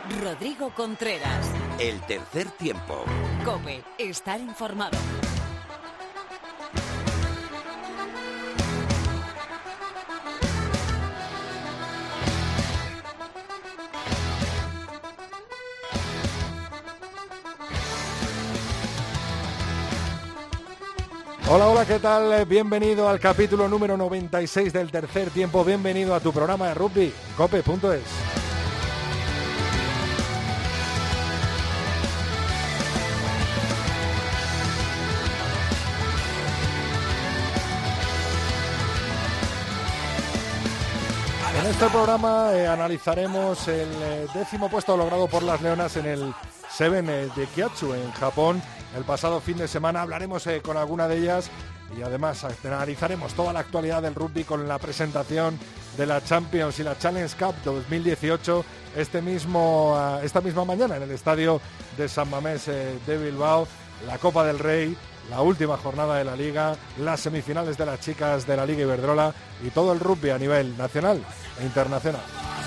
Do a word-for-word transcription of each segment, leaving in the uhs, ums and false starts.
Rodrigo Contreras. El tercer tiempo. COPE. Estar informado. Hola, hola, ¿qué tal? Bienvenido al capítulo número noventa y seis del tercer tiempo. Bienvenido a tu programa de rugby, cope punto es. En este programa eh, analizaremos el eh, décimo puesto logrado por las Leonas en el Seven eh, de Kyatsu en Japón el pasado fin de semana. Hablaremos eh, con alguna de ellas y además analizaremos toda la actualidad del rugby con la presentación de la Champions y la Challenge Cup dos mil dieciocho este mismo, uh, esta misma mañana en el estadio de San Mamés eh, de Bilbao, la Copa del Rey, la última jornada de la Liga, las semifinales de las chicas de la Liga Iberdrola y todo el rugby a nivel nacional e internacional.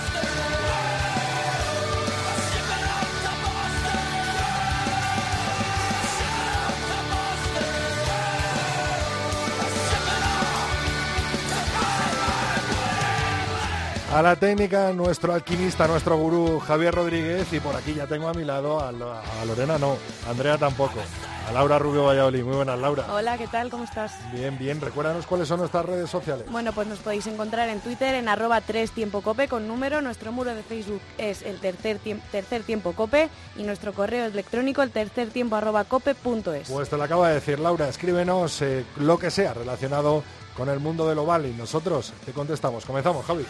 A la técnica, nuestro alquimista, nuestro gurú Javier Rodríguez, y por aquí ya tengo a mi lado a, a Lorena, no, a Andrea tampoco, a Laura Rubio Valladolid. Muy buenas, Laura. Hola, ¿qué tal? ¿Cómo estás? Bien, bien. Recuérdanos cuáles son nuestras redes sociales. Bueno, pues nos podéis encontrar en Twitter en arroba tres tiempo cope con número, nuestro muro de Facebook es el tercer, tiemp- tercer tiempo cope y nuestro correo electrónico el tercer tiempo arroba cope punto es. Pues te lo acaba de decir, Laura, escríbenos eh, lo que sea relacionado con el mundo del oval y nosotros te contestamos. Comenzamos, Javi.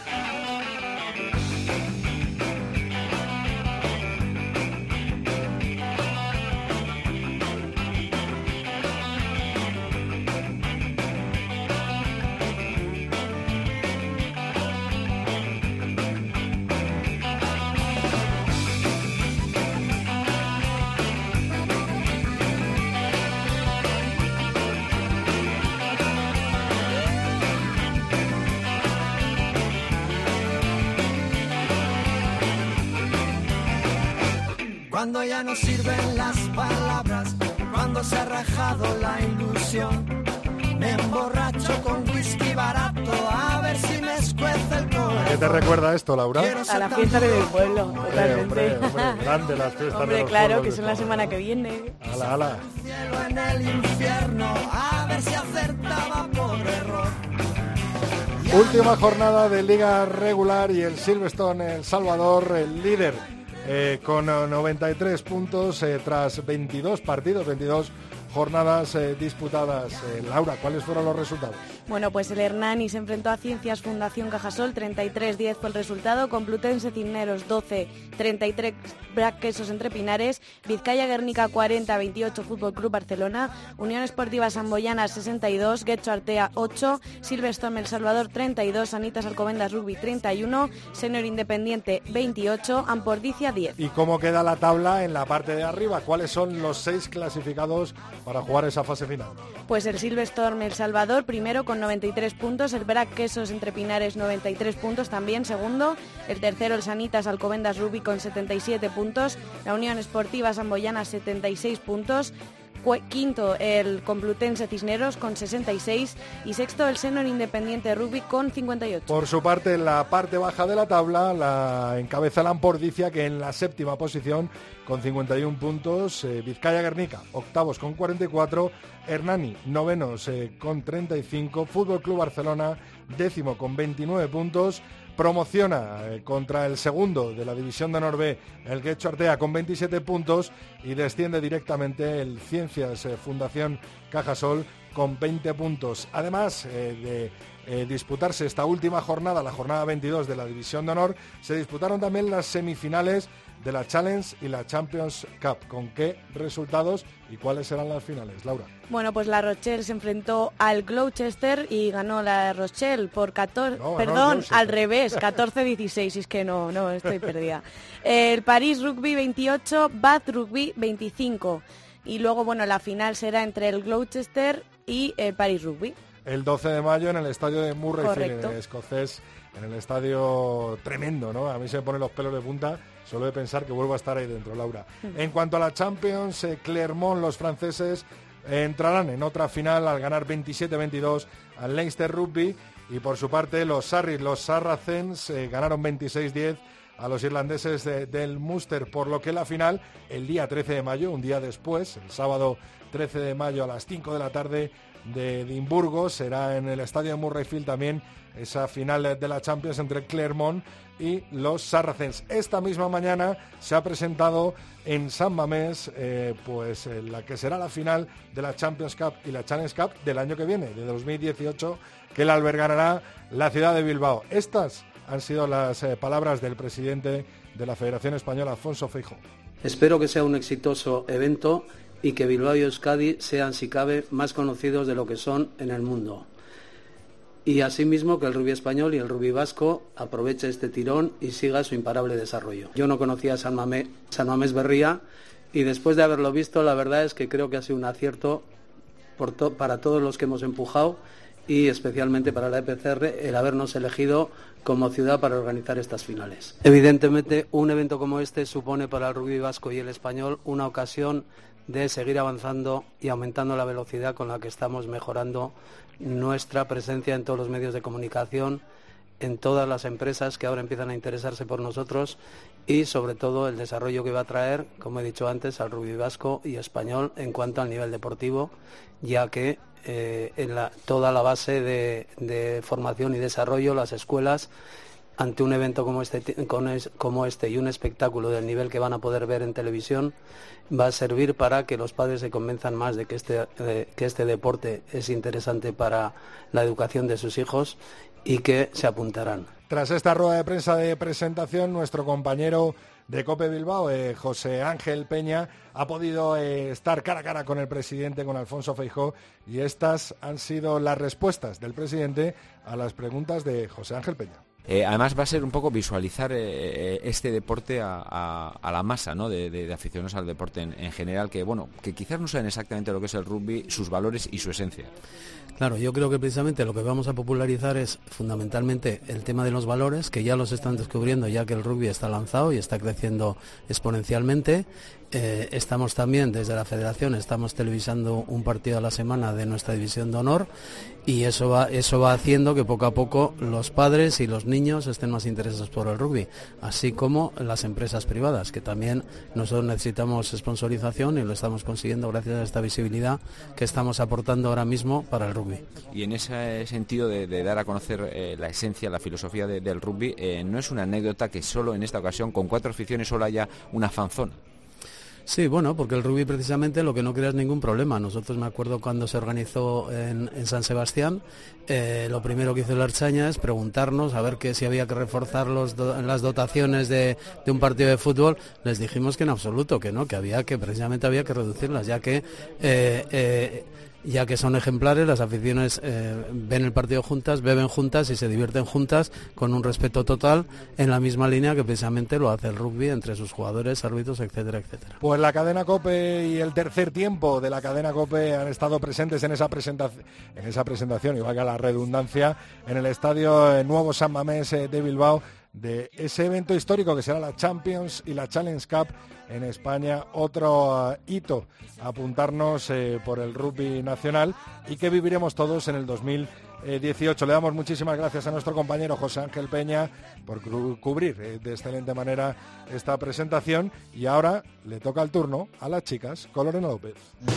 Cuando ya no sirven las palabras, cuando se ha rajado la ilusión, me emborracho con whisky barato a ver si me escuece el corazón. ¿Qué te recuerda esto, Laura? A la fiesta de mi pueblo, totalmente. Eh, hombre, hombre, grande las fiestas Hombre, de los claro, pueblos que de son la España. semana que viene. Ala, ala. Cielo en el infierno, a ver si acertaba por error. Última jornada de Liga Regular y el Silverstone El Salvador, el líder, eh, con noventa y tres puntos eh, tras veintidós partidos, veintidós jornadas eh, disputadas. Eh, Laura, ¿cuáles fueron los resultados? Bueno, pues el Hernani se enfrentó a Ciencias Fundación Cajasol, treinta y tres diez fue el resultado, Complutense Cisneros doce treinta y tres Brac Quesos Entre Pinares, Vizcaya Guernica cuarenta veintiocho Fútbol Club Barcelona, Unión Esportiva Samboyana sesenta y dos, Getxo Artea ocho, Silverstone El Salvador treinta y dos, Sanitas Alcobendas Rugby treinta y uno, Senior Independiente veintiocho, Ampordicia diez. ¿Y cómo queda la tabla en la parte de arriba? ¿Cuáles son los seis clasificados para jugar esa fase final? Pues el Silverstone El Salvador primero con noventa y tres puntos, el Brac Quesos Entre Pinares noventa y tres puntos también segundo, el tercero el Sanitas Alcobendas Rugby con setenta y siete puntos, la Unión Esportiva Samboyana setenta y seis puntos, quinto el Complutense Cisneros con sesenta y seis y sexto el Senior Independiente Rugby con cincuenta y ocho. Por su parte, en la parte baja de la tabla la encabeza la Ampordicia, que en la séptima posición con cincuenta y uno puntos, eh, Vizcaya Guernica octavos con cuarenta y cuatro, Hernani novenos eh, con treinta y cinco, Fútbol Club Barcelona décimo con veintinueve puntos, promociona eh, contra el segundo de la División de Honor B, el Getxo Artea, con veintisiete puntos, y desciende directamente el Ciencias eh, Fundación Cajasol con veinte puntos. Además eh, de eh, disputarse esta última jornada, la jornada veintidós de la División de Honor, se disputaron también las semifinales de la Challenge y la Champions Cup. ¿Con qué resultados y cuáles serán las finales, Laura? Bueno, pues la Rochelle se enfrentó al Gloucester y ganó la Rochelle por catorce, No, perdón, al revés, catorce dieciséis, es que no, no, estoy perdida. El París Rugby veintiocho, Bath Rugby veinticinco. Y luego, bueno, la final será entre el Gloucester y el París Rugby. el doce de mayo en el estadio de Murrayfield, en el escocés, en el estadio tremendo, ¿no? A mí se me ponen los pelos de punta solo de pensar que vuelvo a estar ahí dentro, Laura. En cuanto a la Champions, eh, Clermont, los franceses, eh, entrarán en otra final al ganar veintisiete veintidós al Leinster Rugby, y por su parte los Sarris, los Saracens, eh, ganaron veintiséis diez a los irlandeses de, del Munster, por lo que la final, el día trece de mayo, un día después, el sábado trece de mayo a las cinco de la tarde de Edimburgo, será en el estadio de Murrayfield también esa final de la Champions entre Clermont y los Saracens. Esta misma mañana se ha presentado en San Mamés eh, pues eh, la que será la final de la Champions Cup y la Challenge Cup del año que viene, de dos mil dieciocho, que la albergará la ciudad de Bilbao. Estas han sido las eh, palabras del presidente de la Federación Española, Alfonso Feijóo. Espero que sea un exitoso evento y que Bilbao y Euskadi sean, si cabe, más conocidos de lo que son en el mundo. Y asimismo que el rugby español y el rugby vasco aproveche este tirón y siga su imparable desarrollo. Yo no conocía San Mamés, San Mamés Berría, y después de haberlo visto, la verdad es que creo que ha sido un acierto por to- para todos los que hemos empujado, y especialmente para la E P C R, el habernos elegido como ciudad para organizar estas finales. Evidentemente, un evento como este supone para el rugby vasco y el español una ocasión de seguir avanzando y aumentando la velocidad con la que estamos mejorando nuestra presencia en todos los medios de comunicación, en todas las empresas que ahora empiezan a interesarse por nosotros, y sobre todo el desarrollo que va a traer, como he dicho antes, al rugby vasco y español en cuanto al nivel deportivo, ya que eh, en la, toda la base de, de formación y desarrollo, las escuelas, ante un evento como este, como este y un espectáculo del nivel que van a poder ver en televisión, va a servir para que los padres se convenzan más de que este, de, que este deporte es interesante para la educación de sus hijos, y que se apuntarán. Tras esta rueda de prensa de presentación, nuestro compañero de COPE Bilbao, eh, José Ángel Peña, ha podido eh, estar cara a cara con el presidente, con Alfonso Feijóo, y estas han sido las respuestas del presidente a las preguntas de José Ángel Peña. Eh, además va a ser un poco visualizar eh, este deporte a, a, a la masa, ¿no?, de, de, de aficionados al deporte en, en general, que bueno, que quizás no saben exactamente lo que es el rugby, sus valores y su esencia. Claro, yo creo que precisamente lo que vamos a popularizar es fundamentalmente el tema de los valores, que ya los están descubriendo, ya que el rugby está lanzado y está creciendo exponencialmente. Eh, estamos también, desde la Federación, estamos televisando un partido a la semana de nuestra división de honor, y eso va, eso va haciendo que poco a poco los padres y los niños estén más interesados por el rugby, así como las empresas privadas, que también nosotros necesitamos sponsorización y lo estamos consiguiendo gracias a esta visibilidad que estamos aportando ahora mismo para el rugby. Y en ese sentido de, de dar a conocer eh, la esencia, la filosofía de, del rugby, eh, no es una anécdota que solo en esta ocasión, con cuatro aficiones, solo haya una fanzona. Sí, bueno, porque el rugby precisamente lo que no crea es ningún problema. Nosotros, me acuerdo cuando se organizó en, en San Sebastián, eh, lo primero que hizo la Ertzaintza es preguntarnos a ver que si había que reforzar los do, las dotaciones de, de un partido de fútbol. Les dijimos que en absoluto, que no, que había que precisamente había que reducirlas, ya que eh, eh, ya que son ejemplares, las aficiones eh, ven el partido juntas, beben juntas y se divierten juntas con un respeto total, en la misma línea que precisamente lo hace el rugby entre sus jugadores, árbitros, etcétera, etcétera. Pues la cadena COPE y el tercer tiempo de la cadena COPE han estado presentes en esa presentación, en esa presentación, y valga la redundancia, en el estadio Nuevo San Mamés de Bilbao, de ese evento histórico que será la Champions y la Challenge Cup en España, otro uh, hito a apuntarnos eh, por el rugby nacional, y que viviremos todos en el dos mil dieciocho. Le damos muchísimas gracias a nuestro compañero José Ángel Peña por cu- cubrir eh, de excelente manera esta presentación, y ahora le toca el turno a las chicas con Lorena López.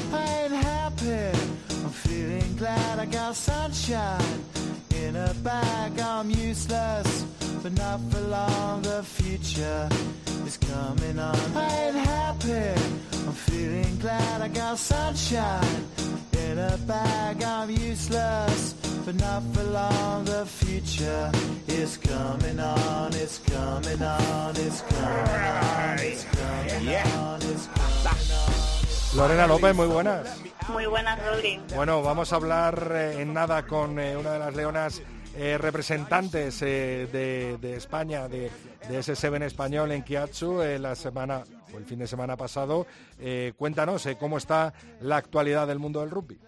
In a bag I'm useless, but not for long, the future is coming on. I ain't happy, I'm feeling glad I got sunshine. In a bag I'm useless, but not for long, the future is coming on, it's coming on, it's coming on, it's coming on, it's coming on. Lorena López, muy buenas. Muy buenas, Rodri. Bueno, vamos a hablar eh, en nada con eh, una de las leonas eh, representantes eh, de, de España, de, de ese Seven español en Kiatsu, eh, la semana o el fin de semana pasado. Eh, cuéntanos eh, cómo está la actualidad del mundo del rugby.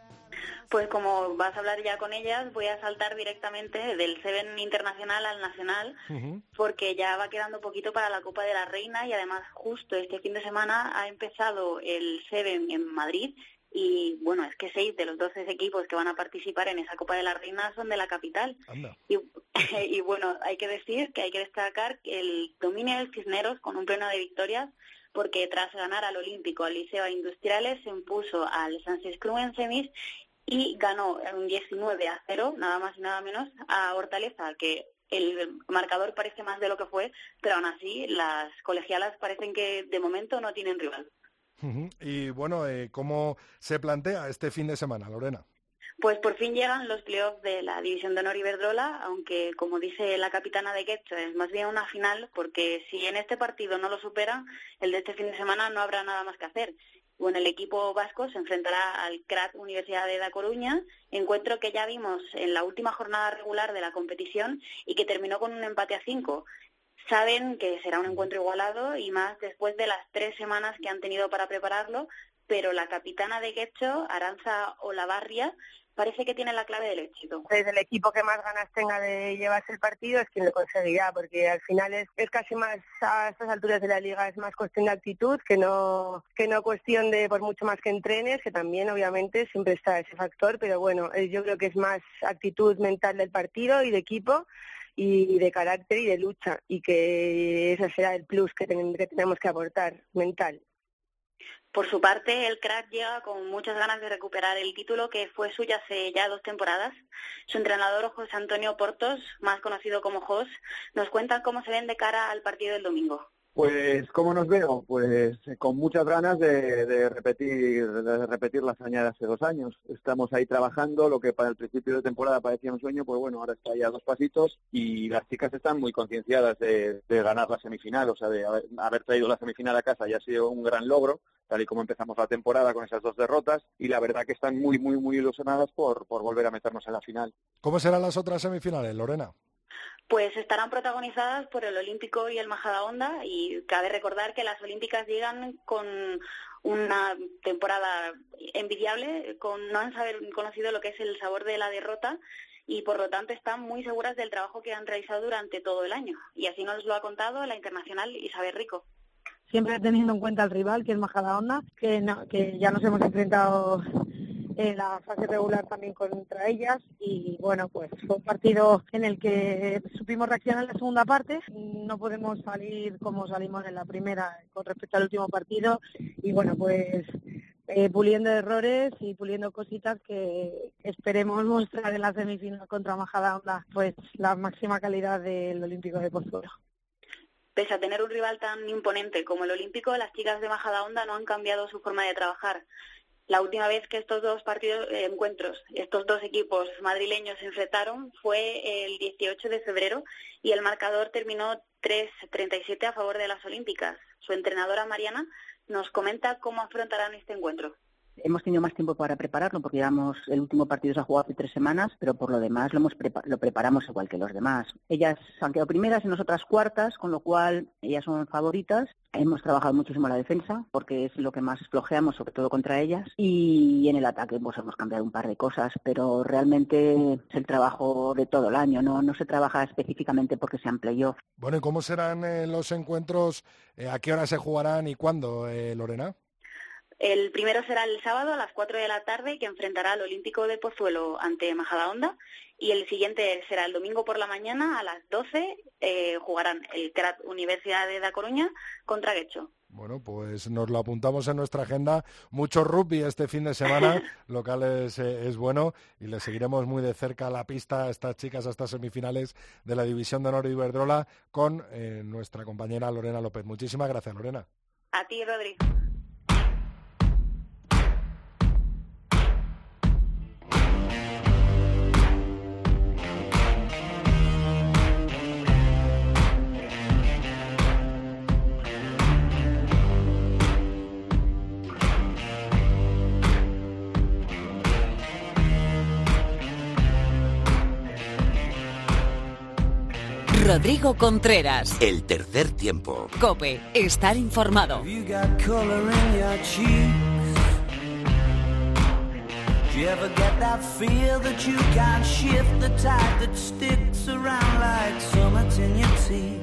Pues como vas a hablar ya con ellas, voy a saltar directamente del Seven Internacional al Nacional, uh-huh. porque ya va quedando poquito para la Copa de la Reina y además justo este fin de semana ha empezado el Seven en Madrid y bueno, es que seis de los doce equipos que van a participar en esa Copa de la Reina son de la capital. Y, y bueno, hay que decir que hay que destacar el dominio del Cisneros con un pleno de victorias, porque tras ganar al Olímpico, al Liceo Industriales, se impuso al Sánchez Cruz en semis y ganó un diecinueve a cero, nada más y nada menos, a Hortaleza, que el marcador parece más de lo que fue, pero aún así las colegialas parecen que de momento no tienen rival. Uh-huh. Y bueno, eh, ¿cómo se plantea este fin de semana, Lorena? Pues por fin llegan los playoffs de la División de Honor Iberdrola, aunque como dice la capitana de Getxo, es más bien una final, porque si en este partido no lo superan, el de este fin de semana no habrá nada más que hacer. Bueno, el equipo vasco se enfrentará al C R A T Universidad de Da Coruña, encuentro que ya vimos en la última jornada regular de la competición y que terminó con un empate a cinco. Saben que será un encuentro igualado y más después de las tres semanas que han tenido para prepararlo, pero la capitana de Getxo, Arantza Olavarria, parece que tiene la clave del éxito. Desde el equipo que más ganas tenga de llevarse el partido es quien lo conseguirá, porque al final es, es casi más, a estas alturas de la liga, es más cuestión de actitud que no que no cuestión de por mucho más que entrenes, que también obviamente siempre está ese factor, pero bueno, yo creo que es más actitud mental del partido y de equipo y de carácter y de lucha, y que ese será el plus que, ten, que tenemos que aportar, mental. Por su parte, el C R A T llega con muchas ganas de recuperar el título que fue suyo hace ya dos temporadas. Su entrenador, José Antonio Portos, más conocido como Jos, nos cuenta cómo se ven de cara al partido del domingo. Pues, ¿cómo nos veo? Pues con muchas ganas de, de repetir de repetir la hazaña de hace dos años. Estamos ahí trabajando, lo que para el principio de temporada parecía un sueño, pues bueno, ahora está ya a dos pasitos y las chicas están muy concienciadas de, de ganar la semifinal, o sea, de haber, haber traído la semifinal a casa ya ha sido un gran logro, tal y como empezamos la temporada con esas dos derrotas, y la verdad que están muy, muy, muy ilusionadas por, por volver a meternos en la final. ¿Cómo serán las otras semifinales, Lorena? Pues estarán protagonizadas por el Olímpico y el Majadahonda, y cabe recordar que las Olímpicas llegan con una temporada envidiable, con no han saber, conocido lo que es el sabor de la derrota, y por lo tanto están muy seguras del trabajo que han realizado durante todo el año. Y así nos lo ha contado la internacional Isabel Rico. Siempre teniendo en cuenta el rival, que es Majadahonda, que, no, que ya nos hemos enfrentado en la fase regular también contra ellas, y bueno, pues fue un partido en el que supimos reaccionar en la segunda parte. No podemos salir como salimos en la primera con respecto al último partido, y bueno, pues eh, puliendo errores y puliendo cositas que esperemos mostrar en la semifinal contra Majadahonda, pues la máxima calidad del Olímpico de Pozuelo. Pese a tener un rival tan imponente como el Olímpico, las chicas de Majadahonda no han cambiado su forma de trabajar. La última vez que estos dos partidos, eh, encuentros, estos dos equipos madrileños se enfrentaron fue el dieciocho de febrero y el marcador terminó tres treinta y siete a favor de las olímpicas. Su entrenadora Mariana nos comenta cómo afrontarán este encuentro. Hemos tenido más tiempo para prepararlo porque llevamos, el último partido se ha jugado hace tres semanas, pero por lo demás lo, hemos prepa- lo preparamos igual que los demás. Ellas han quedado primeras y nosotras cuartas, con lo cual ellas son favoritas. Hemos trabajado muchísimo la defensa porque es lo que más flojeamos, sobre todo contra ellas. Y en el ataque pues hemos cambiado un par de cosas, pero realmente es el trabajo de todo el año, no, no se trabaja específicamente porque sean playoff. Bueno, ¿y cómo serán eh, los encuentros? Eh, ¿A qué hora se jugarán y cuándo, eh, Lorena? El primero será el sábado a las cuatro de la tarde, que enfrentará al Olímpico de Pozuelo ante Majadahonda, y el siguiente será el domingo por la mañana a las doce, eh, jugarán el C R A T Universidad de Da Coruña contra Getxo. Bueno, pues nos lo apuntamos en nuestra agenda. Mucho rugby este fin de semana, lo cual es, eh, es bueno, y le seguiremos muy de cerca la pista a estas chicas, a estas semifinales de la División de Honor Iberdrola con eh, nuestra compañera Lorena López. Muchísimas gracias, Lorena. A ti, Rodri. Rodrigo Contreras. El tercer tiempo. COPE. Estar informado. Do you ever get that feel that you can't shift the tide that sticks around like summits in your teeth?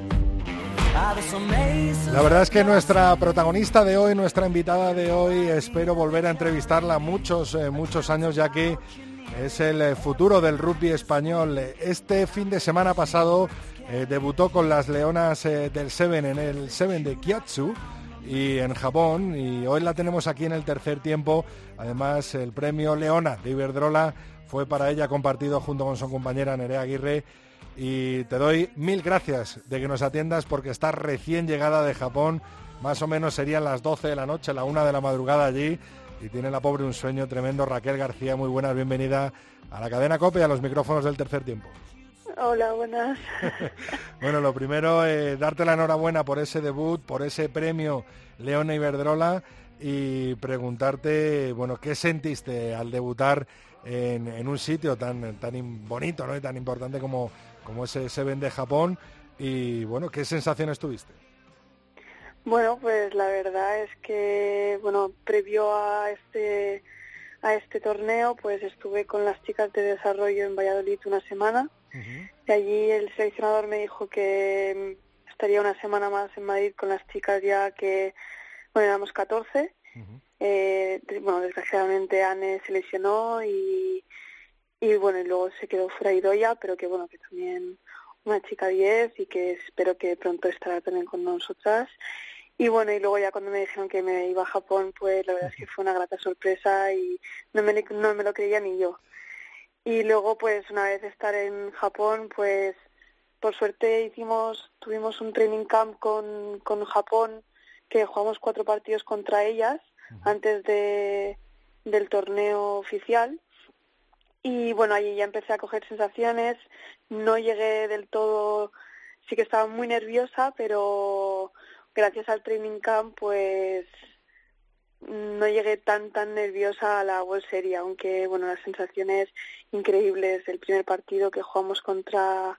La verdad es que nuestra protagonista de hoy, nuestra invitada de hoy, espero volver a entrevistarla muchos, eh, muchos años, ya que es el futuro del rugby español. Este fin de semana pasado eh, debutó con las Leonas eh, del Seven en el Seven de Kyatsu y en Japón, y hoy la tenemos aquí en el tercer tiempo. Además, el premio Leona de Iberdrola fue para ella, compartido junto con su compañera Nerea Aguirre. Y te doy mil gracias de que nos atiendas, porque estás recién llegada de Japón, más o menos serían las doce de la noche, la una de la madrugada allí, y tiene la pobre un sueño tremendo. Raquel García, muy buenas, bienvenida a la cadena COPE y a los micrófonos del tercer tiempo. Hola, buenas. Bueno, lo primero, eh, darte la enhorabuena por ese debut, por ese premio Leona Iberdrola, y preguntarte, bueno, ¿qué sentiste al debutar en, en un sitio tan, tan bonito, ¿no?, y tan importante como... como ese Seven de Japón? Y bueno, ¿qué sensaciones tuviste? Bueno, pues la verdad es que, bueno, previo a este a este torneo, pues estuve con las chicas de desarrollo en Valladolid una semana. Uh-huh. Y allí el seleccionador me dijo que estaría una semana más en Madrid con las chicas, ya que, bueno, éramos catorce. Uh-huh. Eh, bueno, desgraciadamente Anne se lesionó y... Y bueno, y luego se quedó fuera Idoia, pero que bueno, que también una chica diez, y que espero que pronto estará también con nosotras. Y bueno, y luego ya cuando me dijeron que me iba a Japón, pues la verdad es que fue una grata sorpresa y no me, no me lo creía ni yo. Y luego, pues una vez estar en Japón, pues por suerte hicimos, tuvimos un training camp con, con Japón, que jugamos cuatro partidos contra ellas uh-huh. antes de del torneo oficial. Y bueno, allí ya empecé a coger sensaciones, no llegué del todo, sí que estaba muy nerviosa, pero gracias al training camp pues no llegué tan tan nerviosa a la World Series, aunque bueno, las sensaciones increíbles del primer partido que jugamos contra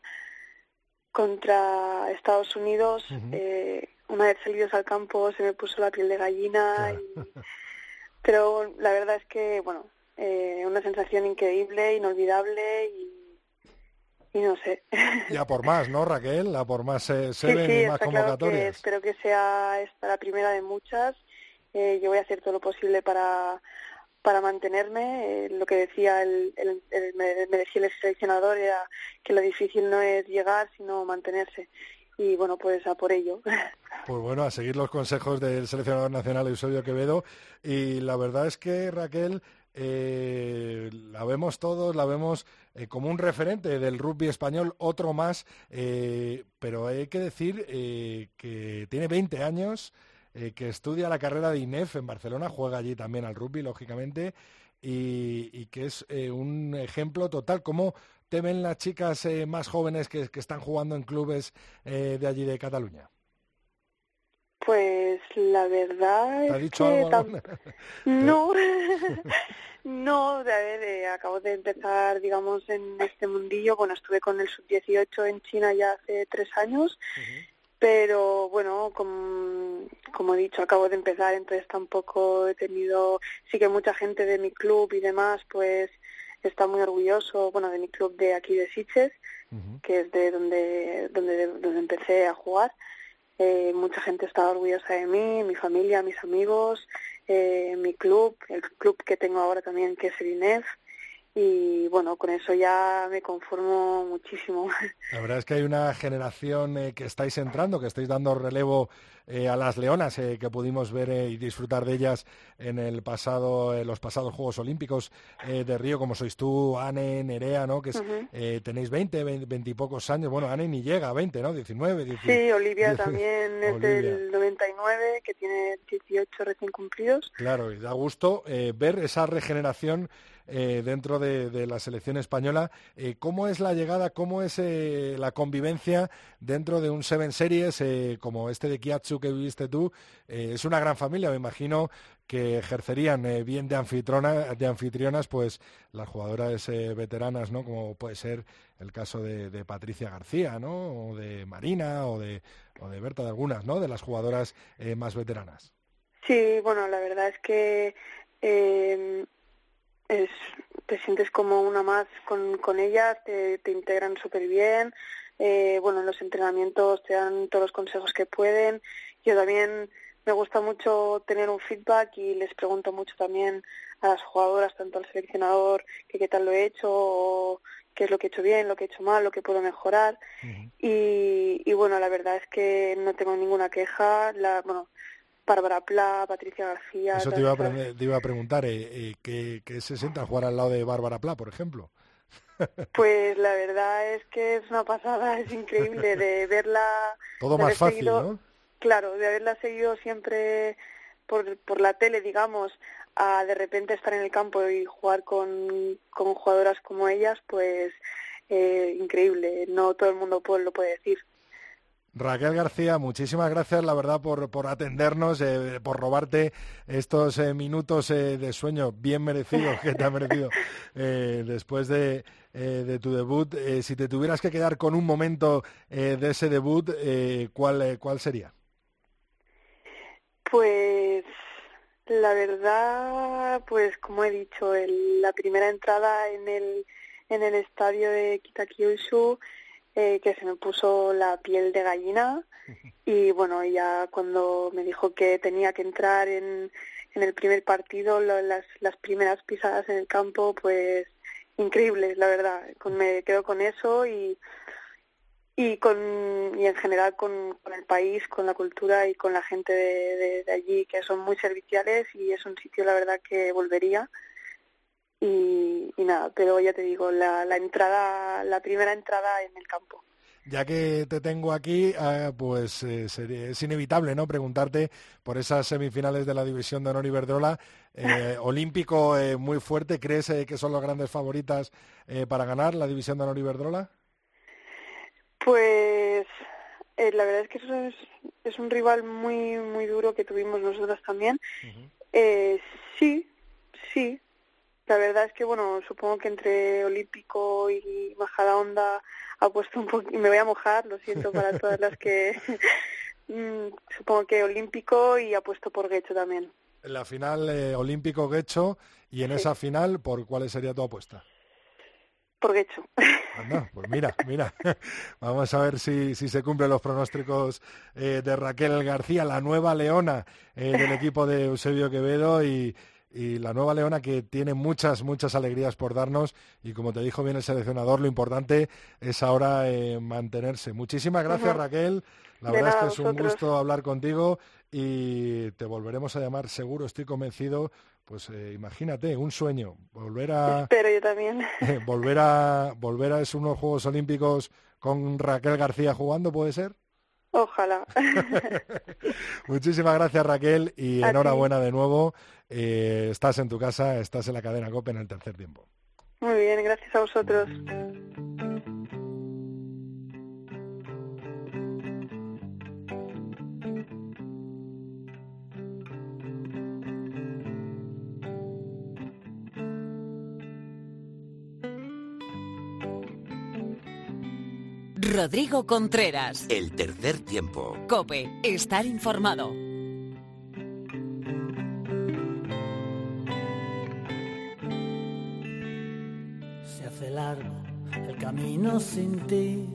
contra Estados Unidos, uh-huh. eh, una vez salidos al campo se me puso la piel de gallina, y, pero la verdad es que bueno, Eh, una sensación increíble, inolvidable y, y no sé. Y a por más, ¿no, Raquel? A por más eh, sí, Seven sí, y más está convocatorias. Claro que espero que sea esta la primera de muchas. Eh, yo voy a hacer todo lo posible para para mantenerme. Eh, lo que decía el, el, el, me, me decía el seleccionador era que lo difícil no es llegar, sino mantenerse. Y bueno, pues a por ello. Pues bueno, a seguir los consejos del seleccionador nacional Eusebio Quevedo. Y la verdad es que, Raquel, eh, la vemos todos, la vemos eh, como un referente del rugby español, otro más, eh, pero hay que decir eh, que tiene veinte años, eh, que estudia la carrera de I N E F en Barcelona, juega allí también al rugby, lógicamente, y, y que es eh, un ejemplo total. ¿Cómo te ven las chicas eh, más jóvenes que, que están jugando en clubes eh, de allí de Cataluña? Pues la verdad ¿Te es ha dicho que algo? Tam... no, no, a ver, eh, acabo de empezar, digamos, en este mundillo. Bueno, estuve con el sub dieciocho en China ya hace tres años, uh-huh. pero bueno, como, como he dicho, acabo de empezar, entonces tampoco he tenido, sí que mucha gente de mi club y demás, pues está muy orgulloso, bueno, de mi club de aquí de Sitges, uh-huh. que es de donde, donde, donde empecé a jugar. Eh, mucha gente está orgullosa de mí, mi familia, mis amigos, eh, mi club, el club que tengo ahora también, que es el I N E F, y bueno, con eso ya me conformo muchísimo. La verdad es que hay una generación eh, que estáis entrando, que estáis dando relevo eh, a las leonas, eh, que pudimos ver eh, y disfrutar de ellas en el pasado, eh, los pasados Juegos Olímpicos eh, de Río, como sois tú, Anne, Nerea, ¿no? Que es, uh-huh. eh, tenéis veinte, veinte y pocos años. Bueno, Anne ni llega a veinte, ¿no? diecinueve, diez. Sí, Olivia diez, también es Olivia. Del noventa y nueve, que tiene dieciocho recién cumplidos. Claro, y da gusto eh, ver esa regeneración Eh, dentro de, de la selección española. Eh, ¿Cómo es la llegada, cómo es eh, la convivencia dentro de un Seven Series eh, como este de Kyatsu que viviste tú? Eh, es una gran familia, me imagino que ejercerían eh, bien de, anfitriona, de anfitrionas pues las jugadoras eh, veteranas, ¿no? Como puede ser el caso de, de Patricia García, ¿no? O de Marina o de, o de Berta, de algunas, ¿no? De las jugadoras eh, más veteranas. Sí, bueno, la verdad es que eh, es te sientes como una más con, con ellas, te, te integran súper bien, eh, bueno, en los entrenamientos te dan todos los consejos que pueden. Yo también me gusta mucho tener un feedback y les pregunto mucho también a las jugadoras, tanto al seleccionador, que qué tal lo he hecho, o qué es lo que he hecho bien, lo que he hecho mal, lo que puedo mejorar. Uh-huh. y, y bueno, la verdad es que no tengo ninguna queja. La, bueno, Bárbara Pla, Patricia García... Eso te iba a, pre- te iba a preguntar, eh, eh, ¿qué, ¿qué se sienta jugar al lado de Bárbara Pla, por ejemplo? Pues la verdad es que es una pasada, es increíble de verla... Todo más fácil, seguido, ¿no? Claro, de haberla seguido siempre por, por la tele, digamos, a de repente estar en el campo y jugar con, con jugadoras como ellas, pues eh, increíble, no todo el mundo puede, lo puede decir. Raquel García, muchísimas gracias, la verdad, por, por atendernos, eh, por robarte estos eh, minutos eh, de sueño bien merecidos que te ha merecido eh, después de, eh, de tu debut. Eh, si te tuvieras que quedar con un momento eh, de ese debut, eh, ¿cuál, eh, ¿cuál sería? Pues la verdad, pues como he dicho, el, la primera entrada en el, en el estadio de Kitakyushu, Eh, que se me puso la piel de gallina, y bueno, ya cuando me dijo que tenía que entrar en, en el primer partido, lo, las, las primeras pisadas en el campo, pues increíbles, la verdad. Con, me quedo con eso y y con y en general con, con el país, con la cultura y con la gente de, de, de allí, que son muy serviciales, y es un sitio, la verdad, que volvería. Y, y nada, pero ya te digo, la, la entrada, la primera entrada en el campo. Ya que te tengo aquí, eh, pues eh, sería, es inevitable, ¿no?, preguntarte por esas semifinales de la División de Honor Iberdrola. Eh, olímpico eh, muy fuerte, ¿crees eh, que son las grandes favoritas eh, para ganar la División de Honor Iberdrola? Pues eh, la verdad es que eso es, es un rival muy muy duro que tuvimos nosotros también. Uh-huh. eh, sí, sí. La verdad es que, bueno, supongo que entre Olímpico y Majadahonda ha puesto un poco... Me voy a mojar, lo siento para todas las que... supongo que Olímpico, y ha puesto por Guecho también. En la final eh, Olímpico-Guecho, y en sí. esa final, ¿por cuál sería tu apuesta? Por Guecho. Anda, pues mira, mira. Vamos a ver si, si se cumplen los pronósticos eh, de Raquel García, la nueva leona eh, del equipo de Eusebio Quevedo, y... y la nueva leona que tiene muchas, muchas alegrías por darnos, y como te dijo bien el seleccionador, lo importante es ahora eh, mantenerse. Muchísimas gracias, uh-huh. Raquel, la de verdad nada, es que es un gusto hablar contigo, y te volveremos a llamar seguro, estoy convencido. Pues eh, imagínate, un sueño, volver a... Espero yo también. Eh, volver a volver a esos unos Juegos Olímpicos con Raquel García jugando, ¿puede ser? Ojalá. Muchísimas gracias, Raquel, y a enhorabuena ti. de nuevo. Eh, estás en tu casa, estás en la cadena COPE en el tercer tiempo. Muy bien, gracias a vosotros. Rodrigo Contreras. El tercer tiempo. COPE, estar informado. Se hace largo el camino sin ti.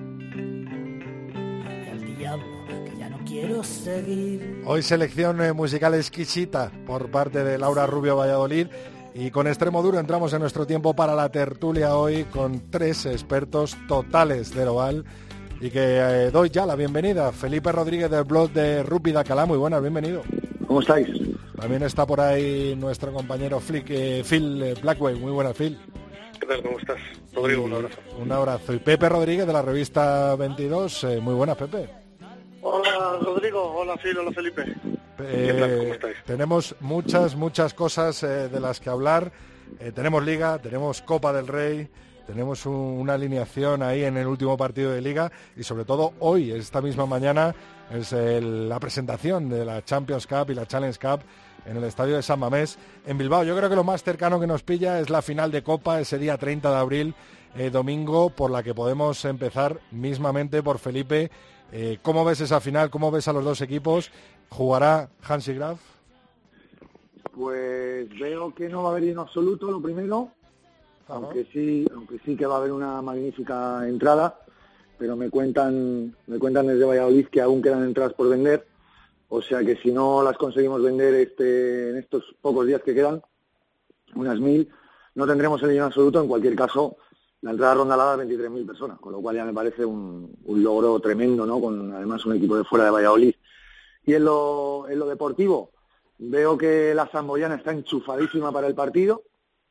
El diablo que ya no quiero seguir. Hoy selección eh, musical exquisita por parte de Laura Rubio Valladolid. Y con extremo duro entramos en nuestro tiempo para la tertulia hoy con tres expertos totales del oval, y que eh, doy ya la bienvenida. Felipe Rodríguez del blog de Rugby de Alcalá, muy buenas, bienvenido. ¿Cómo estáis? También está por ahí nuestro compañero Flick, eh, Phil Blackwell, muy buenas, Phil. ¿Qué tal? ¿Cómo estás? Rodrigo, un abrazo. Un abrazo. Y Pepe Rodríguez de la revista veintidós, eh, muy buenas, Pepe. Hola, Rodrigo. Hola, Phil. Hola, Felipe. Eh, ¿Qué tal? ¿Cómo estáis? Tenemos muchas, muchas cosas eh, de las que hablar. Eh, tenemos Liga, tenemos Copa del Rey, tenemos un, una alineación ahí en el último partido de Liga, y sobre todo hoy, esta misma mañana, es el, la presentación de la Champions Cup y la Challenge Cup en el estadio de San Mamés, en Bilbao. Yo creo que lo más cercano que nos pilla es la final de Copa, ese día treinta de abril, eh, domingo, por la que podemos empezar mismamente por Felipe. Eh, ¿Cómo ves esa final? ¿Cómo ves a los dos equipos? ¿Jugará Hansi Graf? Pues veo que no va a haber lleno absoluto, lo primero, Ajá. aunque sí, aunque sí que va a haber una magnífica entrada, pero me cuentan, me cuentan desde Valladolid que aún quedan entradas por vender, o sea que si no las conseguimos vender este, en estos pocos días que quedan, unas mil, no tendremos el lleno absoluto. En cualquier caso, la entrada ronda las veintitrés mil personas, con lo cual ya me parece un, un logro tremendo, ¿no? Con además un equipo de fuera de Valladolid. Y en lo, en lo deportivo, veo que la Zamboyana está enchufadísima para el partido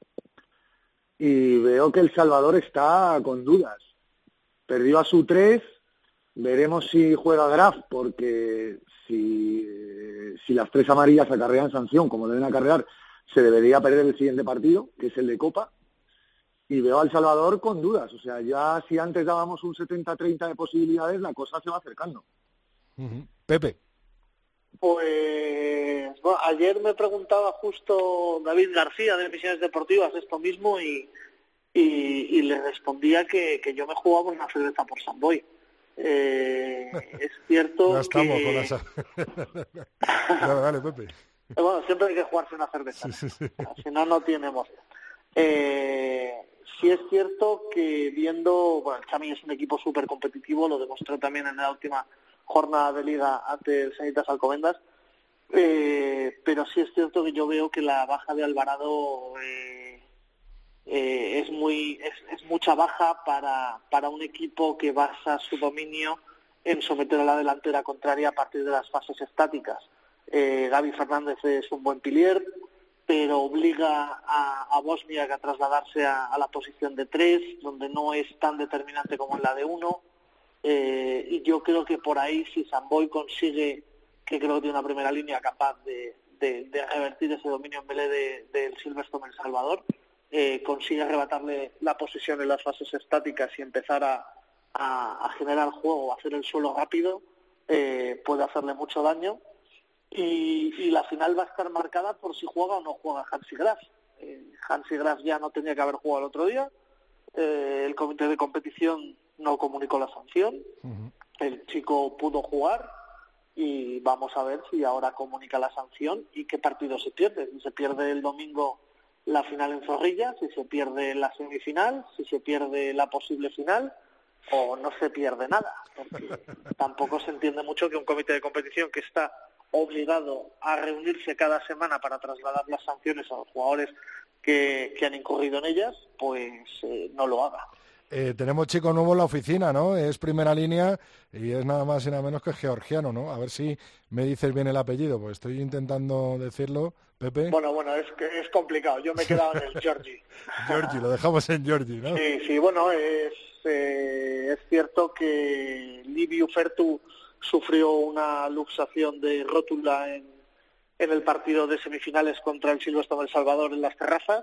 y veo que El Salvador está con dudas. Perdió a su tres, veremos si juega Graf, porque si, si las tres amarillas acarrean sanción, como deben acarrear, se debería perder el siguiente partido, que es el de Copa, y veo a El Salvador con dudas. O sea, ya si antes dábamos un setenta treinta de posibilidades, la cosa se va acercando. Uh-huh. Pepe. Pues bueno, ayer me preguntaba justo David García de Misiones Deportivas esto mismo y, y, y le respondía que, que yo me jugaba una cerveza por San Boy. Eh, es cierto no estamos que... con esa... dale, dale, Pepe. Bueno, siempre hay que jugarse una cerveza, sí, sí, sí. Si no, no tenemos. Eh, sí es cierto que viendo, bueno, el Chami es un equipo súper competitivo, lo demostró también en la última jornada de liga ante el Sanitas Alcobendas, eh, pero sí es cierto que yo veo que la baja de Alvarado eh, eh, es muy es, es mucha baja para, para un equipo que basa su dominio en someter a la delantera contraria a partir de las fases estáticas. Eh, Gaby Fernández es un buen pilier, pero obliga a, a Bosnia a trasladarse a, a la posición de tres, donde no es tan determinante como en la de uno. Eh, y yo creo que por ahí, si Samboy consigue, que creo que tiene una primera línea capaz de, de, de revertir ese dominio en Belé del de, de Silverstone El Salvador, eh, consigue arrebatarle la posición en las fases estáticas y empezar a, a, a generar juego, a hacer el suelo rápido, eh, puede hacerle mucho daño. Y, y la final va a estar marcada por si juega o no juega Hansi Graf. Eh, Hansi Graf ya no tenía que haber jugado el otro día. Eh, el comité de competición no comunicó la sanción. Uh-huh. El chico pudo jugar y vamos a ver si ahora comunica la sanción y qué partido se pierde. Si se pierde el domingo la final en Zorrilla, si se pierde la semifinal, si se pierde la posible final o no se pierde nada. Porque tampoco se entiende mucho que un comité de competición que está obligado a reunirse cada semana para trasladar las sanciones a los jugadores que, que han incurrido en ellas, pues eh, no lo haga. Eh, tenemos chico nuevo en la oficina, ¿no? Es primera línea y es nada más y nada menos que georgiano, ¿no? A ver si me dices bien el apellido, pues estoy intentando decirlo, Pepe. Bueno, bueno, es es complicado, yo me he quedado en el Georgi. Georgi, lo dejamos en Georgi, ¿no? Sí, sí, bueno, es, eh, es cierto que Liviu Fertu sufrió una luxación de rótula en, en el partido de semifinales contra el Silverstone El Salvador en las terrazas.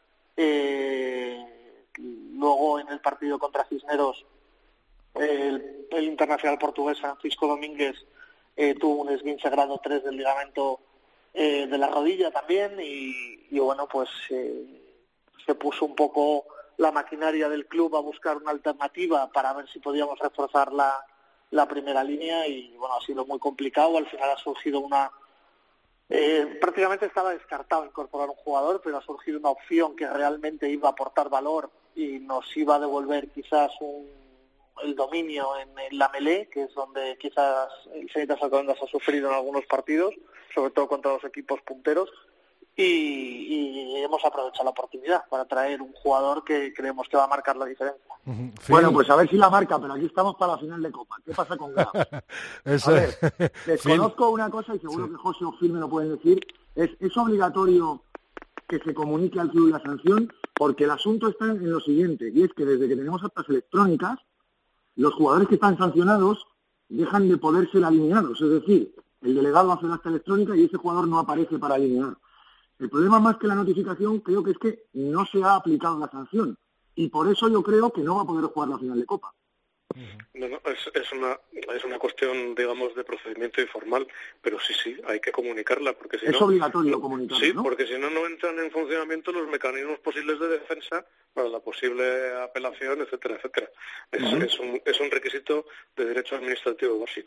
Eh, luego en el partido contra Cisneros el, el internacional portugués Francisco Domínguez eh, tuvo un esguince grado tres del ligamento eh, de la rodilla también y, y bueno, pues eh, se puso un poco la maquinaria del club a buscar una alternativa para ver si podíamos reforzar la la primera línea y bueno, ha sido muy complicado. Al final ha surgido una eh, prácticamente estaba descartado incorporar un jugador, pero ha surgido una opción que realmente iba a aportar valor y nos iba a devolver quizás un, el dominio en, en la melé, que es donde quizás el Sanitas Alcobendas ha sufrido en algunos partidos, sobre todo contra los equipos punteros, y, y hemos aprovechado la oportunidad para traer un jugador que creemos que va a marcar la diferencia. Uh-huh. Bueno, pues a ver si la marca, pero aquí estamos para la final de Copa. ¿Qué pasa con Graf? Eso a ver, desconozco una cosa y seguro sí. que José o Phil me lo pueden decir. Es, es obligatorio que se comunique al club la sanción, porque el asunto está en lo siguiente, y es que desde que tenemos actas electrónicas, los jugadores que están sancionados dejan de poder ser alineados. Es decir, el delegado hace la acta electrónica y ese jugador no aparece para alinear. El problema más que la notificación creo que es que no se ha aplicado la sanción y por eso yo creo que no va a poder jugar la final de Copa. No, no, es, es una es una cuestión, digamos, de procedimiento informal, pero sí, sí, hay que comunicarla, porque si es no... Es obligatorio comunicarla, Sí, ¿no? porque si no, no entran en funcionamiento los mecanismos posibles de defensa para la posible apelación, etcétera, etcétera. Es, uh-huh. es, un, es un requisito de derecho administrativo básico.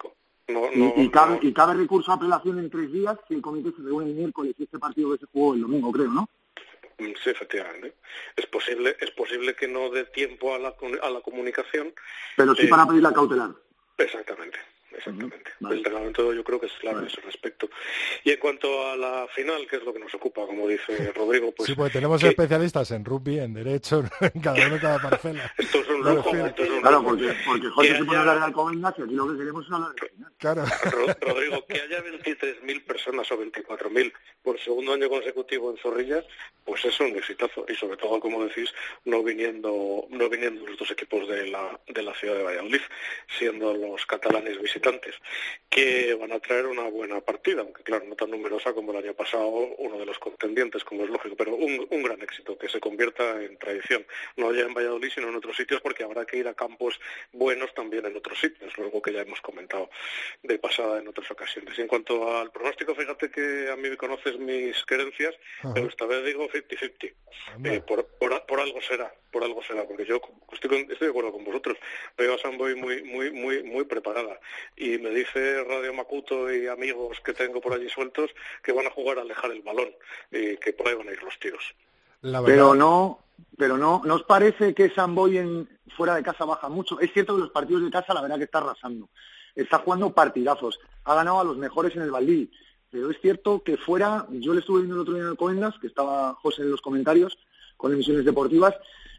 No, no, y, y, cabe, no. y cabe recurso a apelación en tres días si el comité se reúne el miércoles y este partido que se jugó el domingo, creo, ¿no? Sí, efectivamente. Es posible, es posible que no dé tiempo a la, a la comunicación. Pero sí eh, para pedir la cautelar. Exactamente. Exactamente. Vale. El reglamento yo creo que es claro vale. en ese respecto. Y en cuanto a la final, que es lo que nos ocupa, como dice Rodrigo, pues... Sí, pues tenemos que... especialistas en rugby, en derecho, en cada uno, cada parcela. Esto es un lujo. Esto es un claro, lujo. porque, porque Jorge se pone a hablar de Alcobendas y aquí lo que queremos es hablar de final. Claro. Rodrigo, que haya veintitrés mil personas o veinticuatro mil por segundo año consecutivo en Zorrilla, pues es un exitazo. Y sobre todo, como decís, no viniendo no viniendo los dos equipos de la, de la ciudad de Valladolid, siendo los catalanes visitantes, que van a traer una buena partida, aunque claro, no tan numerosa como el año pasado, uno de los contendientes, como es lógico, pero un, un gran éxito, que se convierta en tradición, no ya en Valladolid, sino en otros sitios, porque habrá que ir a campos buenos también en otros sitios, luego que ya hemos comentado de pasada en otras ocasiones. Y en cuanto al pronóstico, fíjate que a mí me conoces mis creencias, Ajá. pero esta vez digo cincuenta cincuenta. Eh, por, por, por algo será, por algo será, porque yo estoy, con, estoy de acuerdo con vosotros. Veo a Samboy muy, muy, muy, muy preparada. Y me dice Radio Macuto y amigos que tengo por allí sueltos que van a jugar a alejar el balón y que por ahí van a ir los tiros. La pero no, pero no, ¿no os parece que Samboy en fuera de casa baja mucho? Es cierto que los partidos de casa la verdad que está arrasando. Está jugando partidazos. Ha ganado a los mejores en el Valdí. Pero es cierto que fuera, yo le estuve viendo el otro día en Alcobendas, que estaba José en los comentarios, con emisiones deportivas,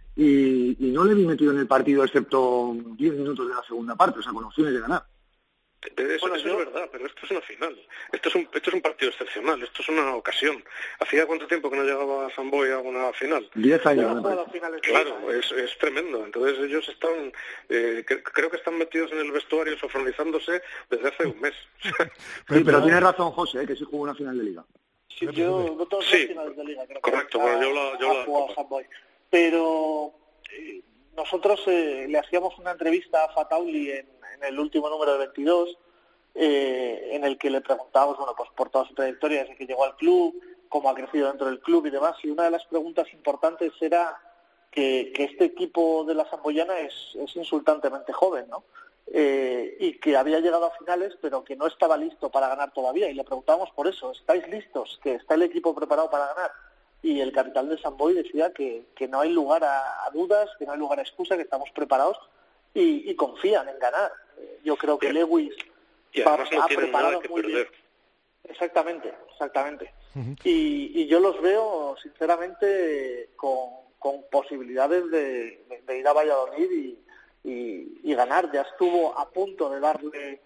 y, y no le vi metido en el partido excepto diez minutos de la segunda parte, o sea, con opciones de ganar. Eso, bueno, eso yo... es verdad, pero esto es una final. Esto es un esto es un partido excepcional, esto es una ocasión. ¿Hacía cuánto tiempo que no llegaba Samboy a una final? Diez años. Claro, es, es tremendo. Entonces ellos están, eh, que, creo que están metidos en el vestuario sofronizándose desde hace un mes. Sí, pero, pero tiene razón José, ¿eh? Que sí jugó una final de liga. Sí, yo no tengo sí, finales de liga. Creo correcto, que bueno, yo la... Yo la jugado Samboy. Pero eh, nosotros eh, le hacíamos una entrevista a Fatauli en en el último número de veintidós, eh, en el que le preguntábamos, bueno, pues por toda su trayectoria desde que llegó al club, cómo ha crecido dentro del club y demás, y una de las preguntas importantes era que, que este equipo de la Samboyana es, es insultantemente joven, ¿no? Eh, y que había llegado a finales, pero que no estaba listo para ganar todavía, y le preguntábamos por eso, ¿estáis listos? ¿Que está el equipo preparado para ganar? Y el capitán de Samboy decía que, que no hay lugar a, a dudas, que no hay lugar a excusa, que estamos preparados y, y confían en ganar. Yo creo que Lewis y además no ha tienen preparado nada que muy perder. bien. Exactamente, exactamente. Uh-huh. Y, y yo los veo, sinceramente, con, con posibilidades de, de, de ir a Valladolid y, y, y ganar. Ya estuvo a punto de darle,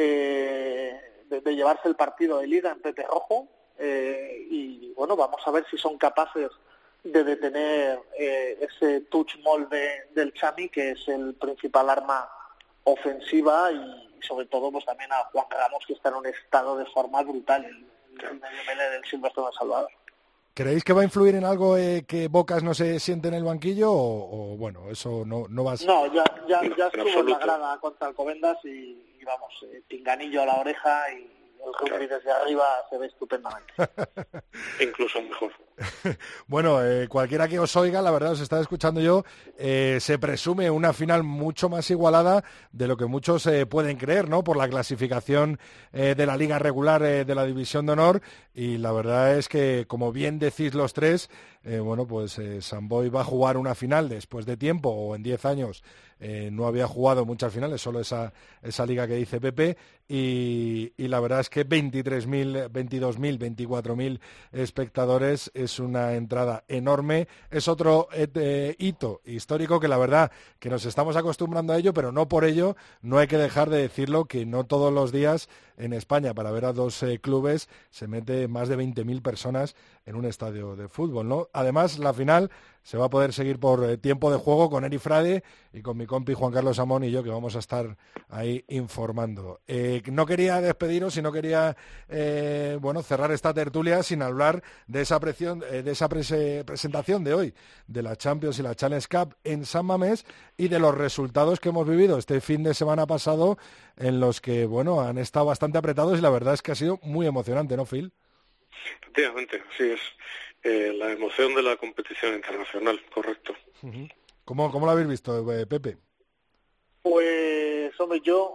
eh, de, de llevarse el partido de Liga en Pepe Rojo. Eh, y bueno, vamos a ver si son capaces de detener eh, ese touch molde del Chami, que es el principal arma ofensiva, y sobre todo pues también a Juan Ramos, que está en un estado de forma brutal, el, el medio mele del Silvestre de Salvador. ¿Creéis que va a influir en algo eh, que Bocas no se siente en el banquillo o, o bueno, eso no, no va a ser? No, ya, ya, ya en estuvo en la grada contra Alcobendas y, y vamos, eh, pinganillo a la oreja y el rugby desde arriba se ve estupendamente. Incluso mejor. Bueno, eh, cualquiera que os oiga, la verdad os está escuchando yo, eh, se presume una final mucho más igualada de lo que muchos eh, pueden creer, ¿no? Por la clasificación eh, de la liga regular eh, de la División de Honor, y la verdad es que, como bien decís los tres, eh, bueno, pues eh, Samboy va a jugar una final después de tiempo, o en diez años eh, no había jugado muchas finales, solo esa, esa liga que dice Pepe, y, y la verdad es que veintitrés mil, veintidós mil, veinticuatro mil espectadores es una entrada enorme, es otro eh, hito histórico que la verdad que nos estamos acostumbrando a ello, pero no por ello no hay que dejar de decirlo, que no todos los días en España para ver a dos eh, clubes se mete más de veinte mil personas en un estadio de fútbol, ¿no? Además, la final se va a poder seguir por eh, tiempo de juego con Eri Frade y con mi compi Juan Carlos Amón y yo, que vamos a estar ahí informando. Eh, no quería despediros y no quería eh, bueno, cerrar esta tertulia sin hablar de esa, presión, eh, de esa prese, presentación de hoy, de la Champions y la Challenge Cup en San Mamés, y de los resultados que hemos vivido este fin de semana pasado, en los que, bueno, han estado bastante apretados y la verdad es que ha sido muy emocionante, ¿no, Phil? Efectivamente, sí, es eh, la emoción de la competición internacional, correcto. Uh-huh. ¿Cómo, ¿Cómo lo habéis visto, eh, Pepe? Pues, hombre, yo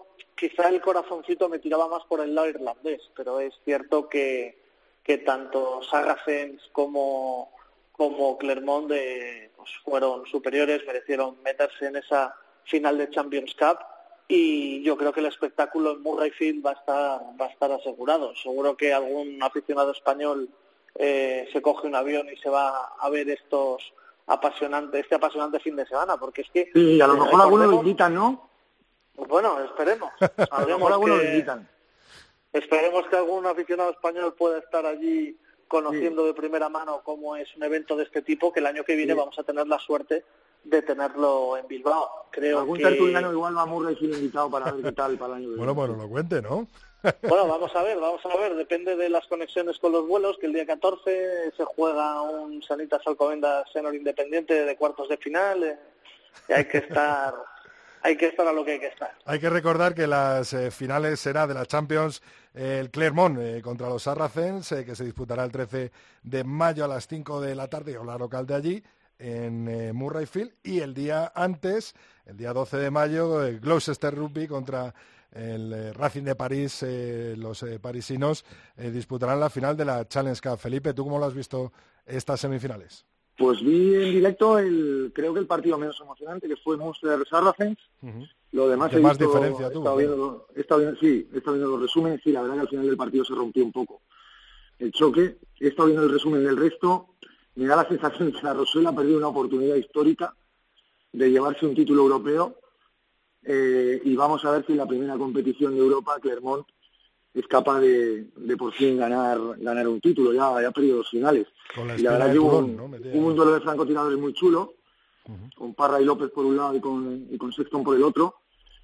quizá el corazoncito me tiraba más por el lado irlandés, pero es cierto que, que tanto Saracens como, como Clermont de, pues fueron superiores, merecieron meterse en esa final de Champions Cup, y yo creo que el espectáculo en Murrayfield va a estar, va a estar asegurado. Seguro que algún aficionado español eh, se coge un avión y se va a ver estos apasionantes, este apasionante fin de semana, porque es que... Sí, a lo mejor eh, algunos lo invitan, ¿no? Bueno, esperemos. A lo mejor algunos que, lo invitan. Esperemos que algún aficionado español pueda estar allí conociendo sí. de primera mano cómo es un evento de este tipo, que el año que viene sí. vamos a tener la suerte de tenerlo en Bilbao. Creo Algún que... tertuliano igual va a Murrayfield invitado para ver qué tal para el año que viene. Bueno, bueno, lo cuente, ¿no? Bueno, vamos a ver, vamos a ver. Depende de las conexiones con los vuelos, que el día catorce se juega un Sanitas Alcobendas Senior Independiente de cuartos de final. Eh, y hay que estar... Hay que estar a lo que hay que estar. Hay que recordar que las eh, finales será de la Champions eh, el Clermont eh, contra los Saracens, eh, que se disputará el trece de mayo a las cinco de la tarde, hora local de allí, en eh, Murrayfield. Y el día antes, el día doce de mayo, eh, Gloucester Rugby contra el eh, Racing de París. Eh, los eh, parisinos eh, disputarán la final de la Challenge Cup. Felipe, ¿tú cómo lo has visto estas semifinales? Pues vi en directo el, creo que el partido menos emocionante, que fue Munster Saracens. Uh-huh. Lo demás ¿Qué he más visto, diferencia he tuvo? estado viendo, he estado viendo, sí, he estado viendo los resúmenes, sí, la verdad que al final del partido se rompió un poco el choque. He estado viendo el resumen del resto. Me da la sensación de que la Rosuela ha perdido una oportunidad histórica de llevarse un título europeo, eh, y vamos a ver si en la primera competición de Europa Clermont es capaz de, de por fin ganar ganar un título. Ya, ya ha perdido dos finales. La y la verdad que hubo un, ¿no? hubo un duelo de francotiradores muy chulo, uh-huh. con Parra y López por un lado y con, y con Sexton por el otro,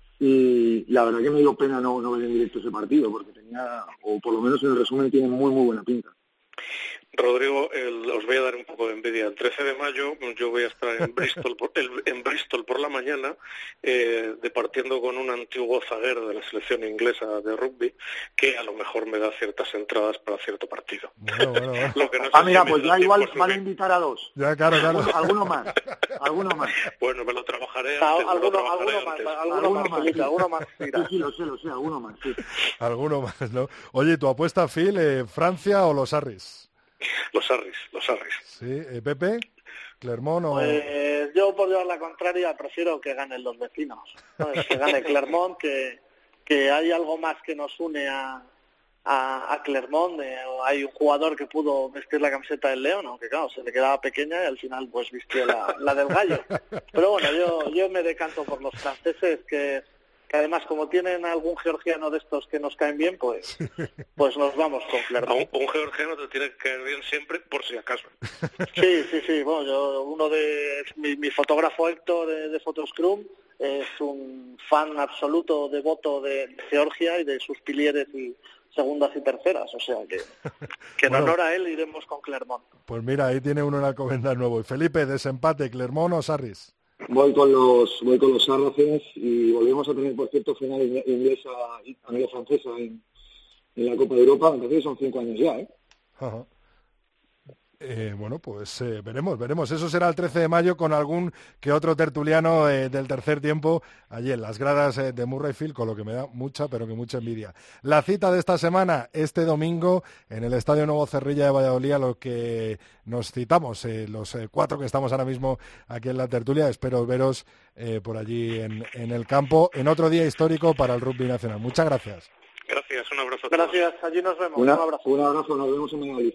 y la verdad que me dio pena no, no ver en directo ese partido, porque tenía, o por lo menos en el resumen, tiene muy muy buena pinta. Rodrigo, el, os voy a dar un poco de envidia. El trece de mayo yo voy a estar en Bristol por, el, en Bristol por la mañana, eh, departiendo con un antiguo zaguero de la selección inglesa de rugby, que a lo mejor me da ciertas entradas para cierto partido. Bueno, bueno, bueno. Lo que no sé ah, mira, si pues ya igual van a invitar a dos. Ya, claro, claro. Alguno más, alguno más. Bueno, me lo trabajaré ah, antes. Alguno, me lo trabajaré alguno, antes. Más, alguno, alguno más, más, Felipe, sí. alguno más. Sí, sí, lo sé, lo sé, alguno más, sí. Alguno más, ¿no? Oye, ¿tu apuesta, Phil, eh, Francia o los Harris? Los Harris, los Harris. Sí, eh, Pepe, Clermont o... Pues yo, por llevar la contraria, prefiero que ganen los vecinos. ¿Sabes? Que gane Clermont, que, que hay algo más que nos une a, a, a Clermont. Eh, hay un jugador que pudo vestir la camiseta del León, aunque claro, se le quedaba pequeña y al final pues vistió la, la del Gallo. Pero bueno, yo, yo me decanto por los franceses, que... que además como tienen algún georgiano de estos que nos caen bien, pues pues nos vamos con Clermont. Un, un georgiano te tiene que caer bien siempre, por si acaso. Sí, sí, sí. Bueno, yo, uno de mi, mi fotógrafo Héctor de, de Photoscrum es un fan absoluto, devoto de, de Georgia y de sus pilieres y segundas y terceras, o sea que, que en bueno, honor a él iremos con Clermont. Pues mira, ahí tiene uno en Alcobendas nuevo. Y Felipe, desempate, Clermont o Sarris. Voy con los voy con los Saracens y volvemos a tener, por cierto, final inglesa, anglo-francesa en, en la Copa de Europa. Entonces son cinco años ya, ¿eh? Ajá. Eh, bueno, pues eh, veremos, veremos. Eso será el trece de mayo con algún que otro tertuliano eh, del tercer tiempo allí en las gradas eh, de Murrayfield, con lo que me da mucha, pero que mucha envidia. La cita de esta semana, este domingo, en el Estadio Nuevo Cerrilla de Valladolid, a lo que nos citamos, eh, los eh, cuatro que estamos ahora mismo aquí en la tertulia. Espero veros eh, por allí en, en el campo, en otro día histórico para el rugby nacional. Muchas gracias. Gracias, un abrazo a todos. Gracias, allí nos vemos. Una, un abrazo. Un abrazo, nos vemos en Valladolid.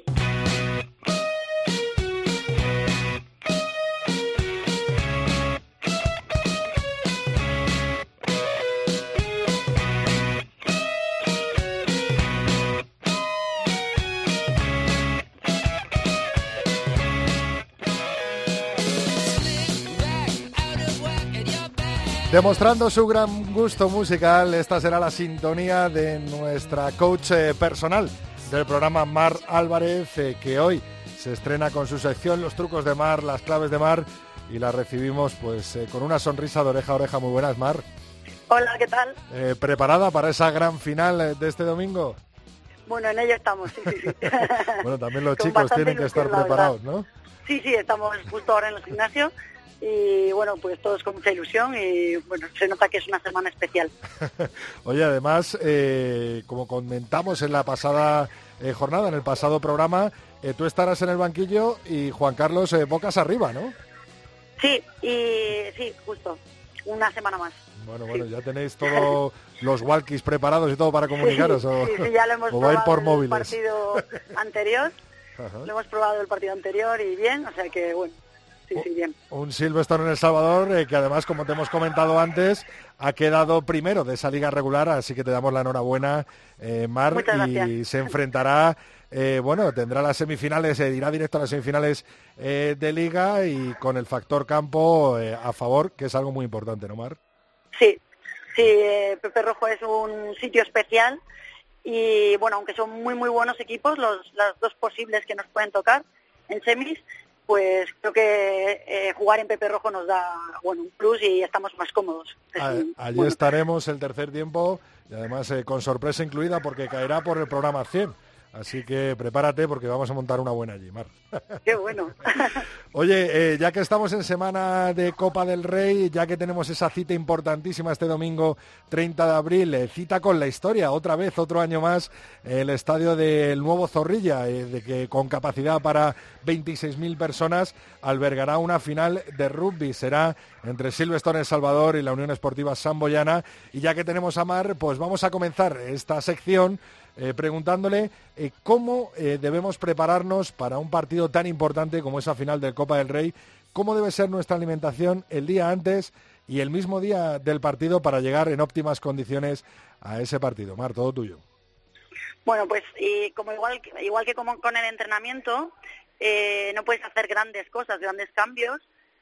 Demostrando su gran gusto musical, esta será la sintonía de nuestra coach eh, personal del programa, Mar Álvarez, eh, que hoy se estrena con su sección Los trucos de Mar, las claves de Mar, y la recibimos pues eh, con una sonrisa de oreja a oreja. Muy buenas, Mar. Hola, ¿qué tal? Eh, ¿Preparada para esa gran final eh, de este domingo? Bueno, en ello estamos, sí, sí, sí. Bueno, también los Con chicos bastante tienen que estar ilusión, la preparados, verdad. ¿no? Sí, sí, estamos justo ahora en el gimnasio, y bueno, pues todos con mucha ilusión y bueno, se nota que es una semana especial. Oye, además, eh, como comentamos en la pasada eh, jornada, en el pasado programa, eh, tú estarás en el banquillo y Juan Carlos eh, bocas arriba, ¿no? Sí, y sí, justo, una semana más. Bueno, bueno, sí. Ya tenéis todos los walkies preparados y todo para comunicaros. Sí, o, sí, sí, ya lo hemos o va a ir por probado el móviles. partido anterior, Ajá. lo hemos probado el partido anterior y bien, o sea que bueno. Sí, sí, bien. Un Silverstone en El Salvador eh, que además, como te hemos comentado antes, ha quedado primero de esa liga regular, así que te damos la enhorabuena, eh, Mar, Muchas y gracias. se enfrentará, eh, bueno, tendrá las semifinales, eh, irá directo a las semifinales eh, de liga y con el factor campo eh, a favor, que es algo muy importante, ¿no, Mar? Sí, sí, eh, Pepe Rojo es un sitio especial y bueno, aunque son muy muy buenos equipos, los, los dos posibles que nos pueden tocar en semis, pues creo que eh, jugar en Pepe Rojo nos da bueno un plus y estamos más cómodos. A, un, allí bueno. estaremos el tercer tiempo y además eh, con sorpresa incluida porque caerá por el programa cien. Así que prepárate porque vamos a montar una buena allí, Mar. Qué bueno. Oye, eh, ya que estamos en semana de Copa del Rey, ya que tenemos esa cita importantísima este domingo treinta de abril, eh, cita con la historia, otra vez, otro año más, eh, el estadio del Nuevo Zorrilla, eh, de que con capacidad para veintiséis mil personas albergará una final de rugby. Será entre Silverstone El Salvador y la Unión Esportiva Samboyana. Y ya que tenemos a Mar, pues vamos a comenzar esta sección Eh, preguntándole eh, cómo eh, debemos prepararnos para un partido tan importante como esa final del Copa del Rey, cómo debe ser nuestra alimentación el día antes y el mismo día del partido para llegar en óptimas condiciones a ese partido. Mar, todo tuyo. Bueno, pues y como igual, igual que como con el entrenamiento, eh, no puedes hacer grandes cosas, grandes cambios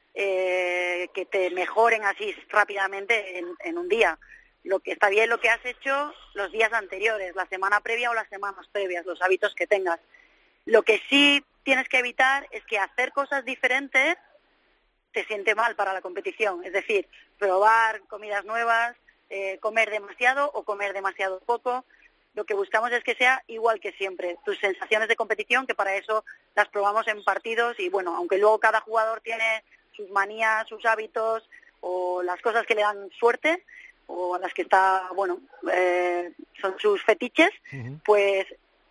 eh, que te mejoren así rápidamente en, en un día. Lo que está bien lo que has hecho los días anteriores, la semana previa o las semanas previas, los hábitos que tengas. Lo que sí tienes que evitar es que hacer cosas diferentes te siente mal para la competición. Es decir, probar comidas nuevas, eh, comer demasiado o comer demasiado poco. Lo que buscamos es que sea igual que siempre. Tus sensaciones de competición, que para eso las probamos en partidos y bueno, aunque luego cada jugador tiene sus manías, sus hábitos o las cosas que le dan suerte, o a las que está, bueno, eh, son sus fetiches, uh-huh. pues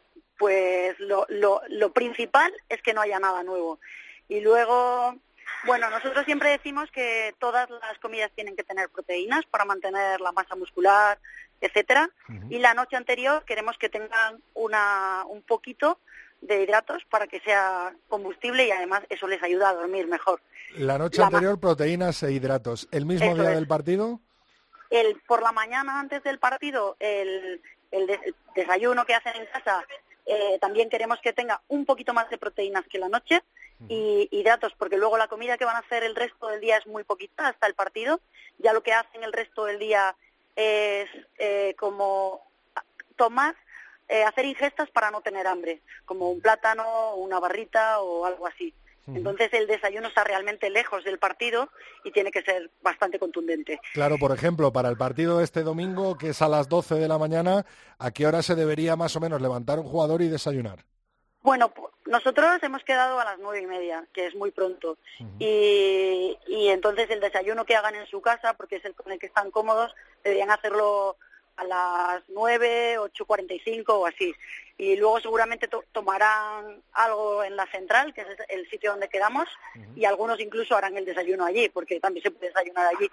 pues lo, lo, lo principal es que no haya nada nuevo. Y luego, bueno, nosotros siempre decimos que todas las comidas tienen que tener proteínas para mantener la masa muscular, etcétera, uh-huh. y la noche anterior queremos que tengan una un poquito de hidratos para que sea combustible y además eso les ayuda a dormir mejor. La noche la anterior, ma- proteínas e hidratos. ¿El mismo eso día es. del partido? El, por la mañana antes del partido, el, el, de, el desayuno que hacen en casa, eh, también queremos que tenga un poquito más de proteínas que la noche y hidratos, porque luego la comida que van a hacer el resto del día es muy poquita hasta el partido. Ya lo que hacen el resto del día es eh, como tomar, eh, hacer ingestas para no tener hambre, como un plátano, una barrita o algo así. Entonces el desayuno está realmente lejos del partido y tiene que ser bastante contundente. Claro, por ejemplo, para el partido de este domingo, que es a las doce de la mañana, ¿a qué hora se debería más o menos levantar un jugador y desayunar? Bueno, nosotros hemos quedado a las nueve y media, que es muy pronto. Uh-huh. y, y entonces el desayuno que hagan en su casa, porque es el con el que están cómodos, deberían hacerlo a las nueve, ocho cuarenta y cinco o así. Y luego seguramente to- tomarán algo en la central, que es el sitio donde quedamos, uh-huh. y algunos incluso harán el desayuno allí, porque también se puede desayunar allí.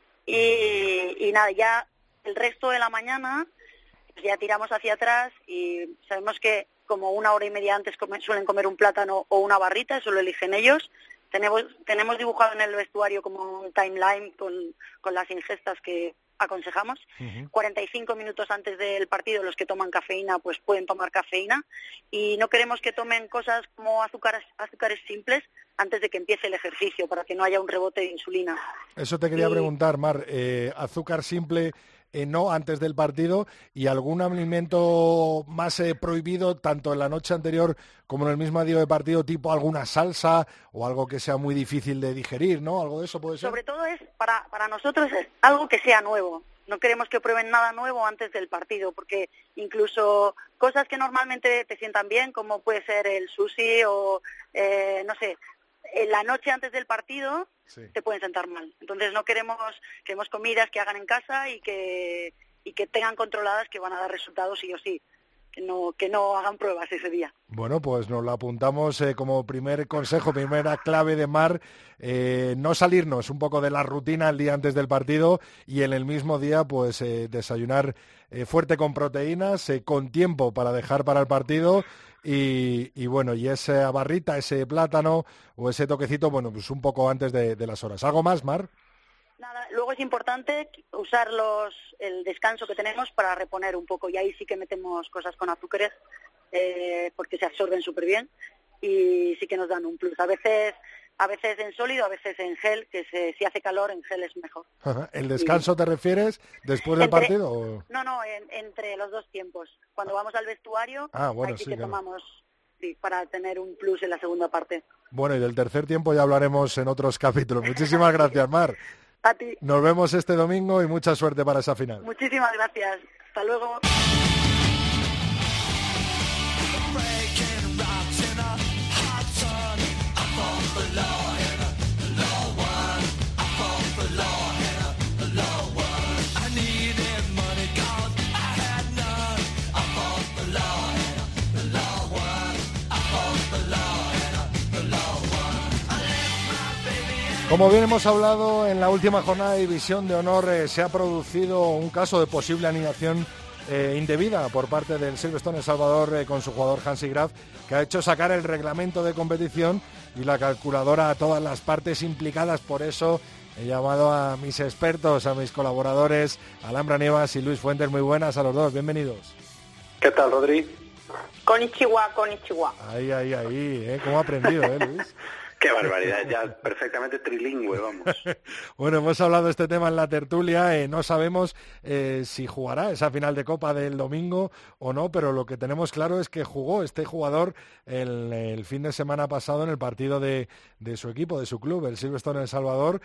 Y, y nada, ya el resto de la mañana pues ya tiramos hacia atrás y sabemos que como una hora y media antes come, suelen comer un plátano o una barrita, eso lo eligen ellos. Tenemos, tenemos dibujado en el vestuario como un timeline con, con las ingestas que aconsejamos. Uh-huh. cuarenta y cinco minutos antes del partido los que toman cafeína pues pueden tomar cafeína y no queremos que tomen cosas como azúcares, azúcares simples antes de que empiece el ejercicio para que no haya un rebote de insulina. Eso te quería y... preguntar, Mar, eh, azúcar simple eh, no antes del partido y algún alimento más eh, prohibido tanto en la noche anterior como en el mismo día de partido, tipo alguna salsa o algo que sea muy difícil de digerir, ¿no? ¿Algo de eso puede ser? Sobre todo es, para, para nosotros es algo que sea nuevo. No queremos que prueben nada nuevo antes del partido, porque incluso cosas que normalmente te sientan bien, como puede ser el sushi o, eh, no sé, en la noche antes del partido sí. te pueden sentar mal. Entonces no queremos, queremos comidas que hagan en casa y que, y que tengan controladas que van a dar resultados sí o sí. Que no, que no hagan pruebas ese día. Bueno, pues nos lo apuntamos eh, como primer consejo, primera clave de Mar, eh, no salirnos un poco de la rutina el día antes del partido y en el mismo día pues eh, desayunar eh, fuerte con proteínas, eh, con tiempo para dejar para el partido y, y bueno, y esa barrita, ese plátano o ese toquecito, bueno, pues un poco antes de, de las horas. ¿Algo más, Mar? Nada, luego es importante usar los, el descanso que tenemos para reponer un poco y ahí sí que metemos cosas con azúcares eh, porque se absorben súper bien y sí que nos dan un plus. A veces a veces en sólido, a veces en gel, que se, si hace calor en gel es mejor. Ajá. ¿El descanso y... te refieres después del entre, partido? O... No, no, en, entre los dos tiempos. Cuando vamos al vestuario, ah, bueno, ahí sí, sí que claro. tomamos sí, para tener un plus en la segunda parte. Bueno, y del tercer tiempo ya hablaremos en otros capítulos. Muchísimas gracias, Mar. A ti. Nos vemos este domingo y mucha suerte para esa final. Muchísimas gracias. Hasta luego. Como bien hemos hablado, en la última jornada de División de Honor eh, se ha producido un caso de posible alineación eh, indebida por parte del Silverstone El Salvador eh, con su jugador Hansi Graf, que ha hecho sacar el reglamento de competición y la calculadora a todas las partes implicadas. Por eso he llamado a mis expertos, a mis colaboradores, Alhambra Nievas y Luis Fuentes. Muy buenas a los dos, bienvenidos. ¿Qué tal, Rodri? Konnichiwa, konnichiwa. Ahí, ahí, ahí, ¿eh? ¿Cómo ha aprendido, eh, Luis? Qué barbaridad, ya perfectamente trilingüe, vamos. Bueno, hemos hablado de este tema en la tertulia, eh, no sabemos eh, si jugará esa final de Copa del domingo o no, pero lo que tenemos claro es que jugó este jugador el, el fin de semana pasado en el partido de, de su equipo, de su club, el Silverstone El Salvador,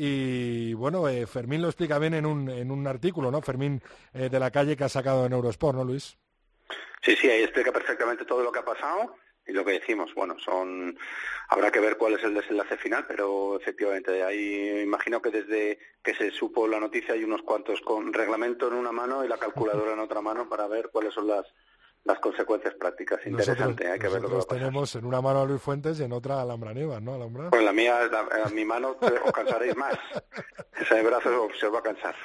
y bueno, eh, Fermín lo explica bien en un, en un artículo, ¿no? Fermín eh, de la Calle, que ha sacado en Eurosport, ¿no, Luis? Sí, sí, ahí explica perfectamente todo lo que ha pasado. Y lo que decimos, bueno, son habrá que ver cuál es el desenlace final, pero efectivamente, ahí imagino que desde que se supo la noticia hay unos cuantos con reglamento en una mano y la calculadora en otra mano para ver cuáles son las las consecuencias prácticas. Interesante, nosotros, hay que ver lo que va a pasar. Tenemos en una mano a Luis Fuentes y en otra a Alhambra Nievas, ¿no, Alhambra? Pues la mía, la, mi mano os cansaréis más. Ese brazo se os va a cansar.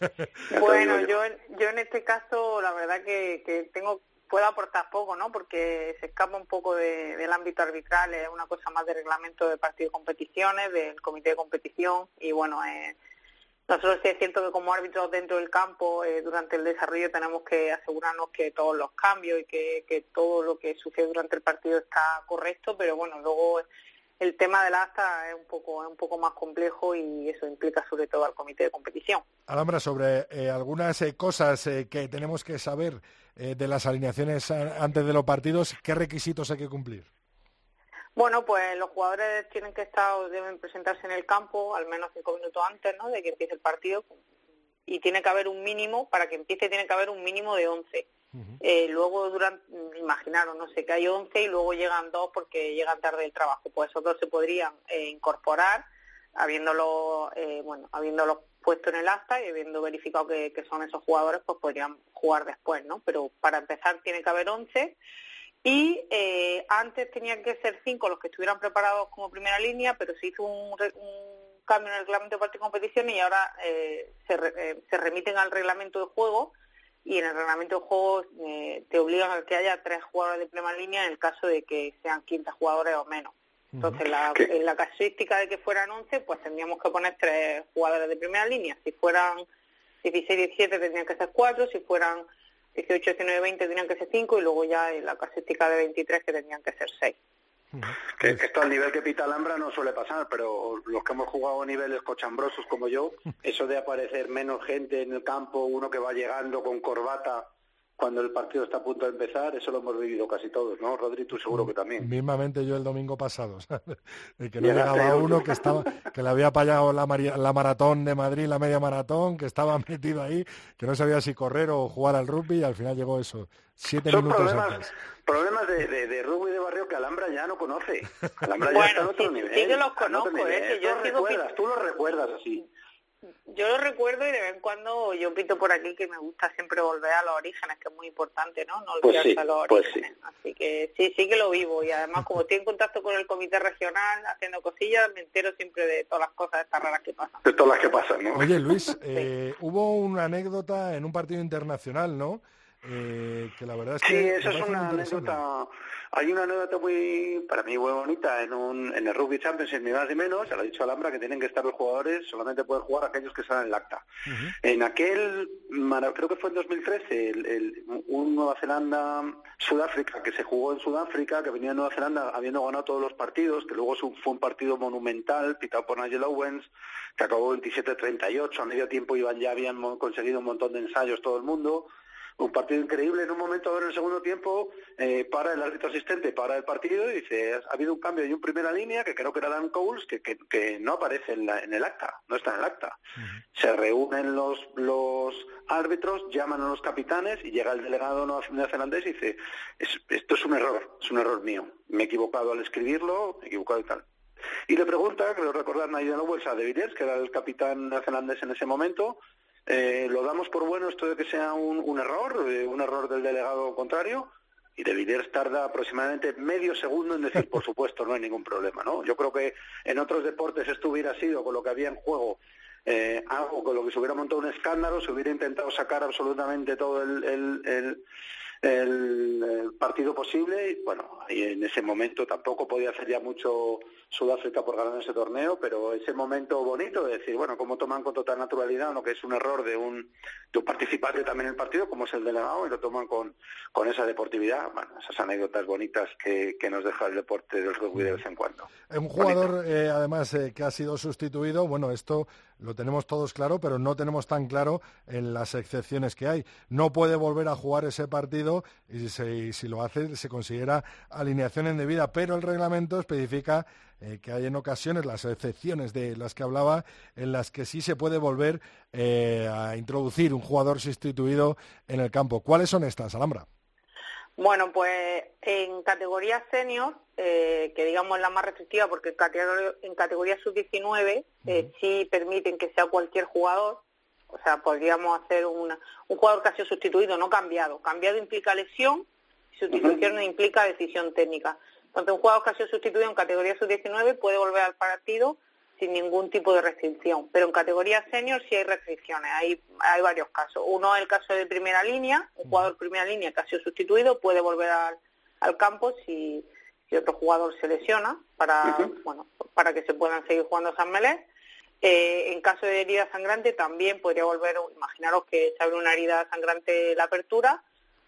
Bueno, yo, yo en este caso, la verdad que, que tengo puedo aportar poco, ¿no? Porque se escapa un poco de, del ámbito arbitral, es una cosa más de reglamento de partido de competiciones, del comité de competición, y bueno, eh, nosotros sí es cierto que como árbitros dentro del campo, eh, durante el desarrollo tenemos que asegurarnos que todos los cambios y que, que todo lo que sucede durante el partido está correcto, pero bueno, luego el tema del acta es un poco es un poco más complejo y eso implica sobre todo al comité de competición. Alhambra, sobre eh, algunas eh, cosas eh, que tenemos que saber eh, de las alineaciones a, antes de los partidos, ¿qué requisitos hay que cumplir? Bueno, pues los jugadores tienen que estar o deben presentarse en el campo al menos cinco minutos antes, ¿no?, de que empiece el partido, y tiene que haber un mínimo, para que empiece tiene que haber un mínimo de once. Uh-huh. Eh, luego, durante, imaginaros, no sé, que hay once y luego llegan dos porque llegan tarde del trabajo, pues esos dos se podrían eh, incorporar habiéndolo, eh, bueno, habiéndolo puesto en el acta y habiendo verificado que, que son esos jugadores, pues podrían jugar después, ¿no? Pero para empezar tiene que haber once y eh, antes tenían que ser cinco los que estuvieran preparados como primera línea, pero se hizo un, un cambio en el reglamento de partido y competición y ahora eh, se, re, eh, se remiten al reglamento de juego. Y en el reglamento de juego eh, te obligan a que haya tres jugadores de primera línea en el caso de que sean quince jugadores o menos. Entonces, la, en la casuística de que fueran once, pues tendríamos que poner tres jugadores de primera línea. Si fueran dieciséis, diecisiete, tendrían que ser cuatro. Si fueran dieciocho, diecinueve, veinte, tendrían que ser cinco. Y luego ya en la casuística de veintitrés, que tendrían que ser seis. Que esto al nivel que pita Alhambra no suele pasar, pero los que hemos jugado a niveles cochambrosos como yo, eso de aparecer menos gente en el campo, uno que va llegando con corbata cuando el partido está a punto de empezar, eso lo hemos vivido casi todos, ¿no? Rodri, tú seguro que también. Mismamente yo el domingo pasado, ¿sabes? De que no llegaba uno, que estaba, que le había pagado la, la maratón de Madrid, la media maratón, que estaba metido ahí, que no sabía si correr o jugar al rugby, y al final llegó eso, siete Son minutos problemas, antes. Problemas de, de, de rugby de barrio que Alhambra ya no conoce. Alhambra bueno, ya está en otro sí, nivel. sí que los conozco, ¿eh? Que yo tú, sigo recuerdas, tú lo recuerdas así. Yo lo recuerdo y de vez en cuando yo pito por aquí que me gusta siempre volver a los orígenes, que es muy importante, ¿no? No olvidarse pues sí, a los pues orígenes. Sí. Así que sí, sí que lo vivo. Y además, como estoy en contacto con el comité regional, haciendo cosillas, me entero siempre de todas las cosas estas raras que pasan. De todas las que pasan, ¿no? Oye, Luis, eh, sí. hubo una anécdota en un partido internacional, ¿no? Eh, que la verdad es que... Sí, eso es una anécdota... Hay una anécdota muy, para mí, muy bonita en un en el Rugby Championship, ni más ni menos, se lo ha dicho Alhambra, que tienen que estar los jugadores, solamente pueden jugar aquellos que están en el acta. Uh-huh. En aquel, creo que fue en dos mil trece, el, el, un Nueva Zelanda-Sudáfrica, que se jugó en Sudáfrica, que venía de Nueva Zelanda habiendo ganado todos los partidos, que luego fue un partido monumental, pitado por Nigel Owens, que acabó veintisiete treinta y ocho, a medio tiempo iban ya habían conseguido un montón de ensayos todo el mundo. Un partido increíble. En un momento en el segundo tiempo eh, para el árbitro asistente, para el partido y dice, ha habido un cambio y un primera línea, que creo que era Dan Coles, que, que, que no aparece en, la, en el acta, no está en el acta. Uh-huh. Se reúnen los, los árbitros, llaman a los capitanes y llega el delegado neozelandés y dice, es, esto es un error, es un error mío. Me he equivocado al escribirlo, me he equivocado y tal. Y le pregunta, creo recordar Nigel Owens a De Villiers, que era el capitán neozelandés en ese momento, Eh, lo damos por bueno esto de que sea un, un error, eh, un error del delegado contrario, y De Villiers tarda aproximadamente medio segundo en decir, por supuesto, no hay ningún problema, ¿no? Yo creo que en otros deportes esto hubiera sido, con lo que había en juego, eh, algo con lo que se hubiera montado un escándalo, se hubiera intentado sacar absolutamente todo el, el, el, el, el partido posible, y bueno, y en ese momento tampoco podía hacer ya mucho Sudáfrica por ganar ese torneo, pero ese momento bonito de decir, bueno, cómo toman con total naturalidad lo que es un error de un, de un participante también en el partido, como es el delegado, y lo toman con, con esa deportividad, bueno, esas anécdotas bonitas que, que nos deja el deporte del rugby de vez en cuando. Un jugador, eh, además, eh, que ha sido sustituido, bueno, esto lo tenemos todos claro, pero no tenemos tan claro en las excepciones que hay. No puede volver a jugar ese partido y, se, y si lo hace se considera alineación indebida, pero el reglamento especifica eh, que hay en ocasiones, las excepciones de las que hablaba, en las que sí se puede volver eh, a introducir un jugador sustituido en el campo. ¿Cuáles son estas, Alhambra? Bueno, pues en categoría senior, eh, que digamos es la más restrictiva, porque en categoría, en categoría sub diecinueve eh, uh-huh. sí permiten que sea cualquier jugador, o sea, podríamos hacer una, un jugador que ha sido sustituido, no cambiado. Cambiado implica lesión, sustitución uh-huh. implica decisión técnica. Entonces, un jugador que ha sido sustituido en categoría sub diecinueve puede volver al partido sin ningún tipo de restricción, pero en categoría senior sí hay restricciones, hay, hay varios casos. Uno es el caso de primera línea, un jugador de primera línea que ha sido sustituido puede volver al, al campo si, si otro jugador se lesiona para, uh-huh. bueno, para que se puedan seguir jugando San Melés. Eh, en caso de herida sangrante también podría volver, imaginaros que se abre una herida sangrante en la apertura,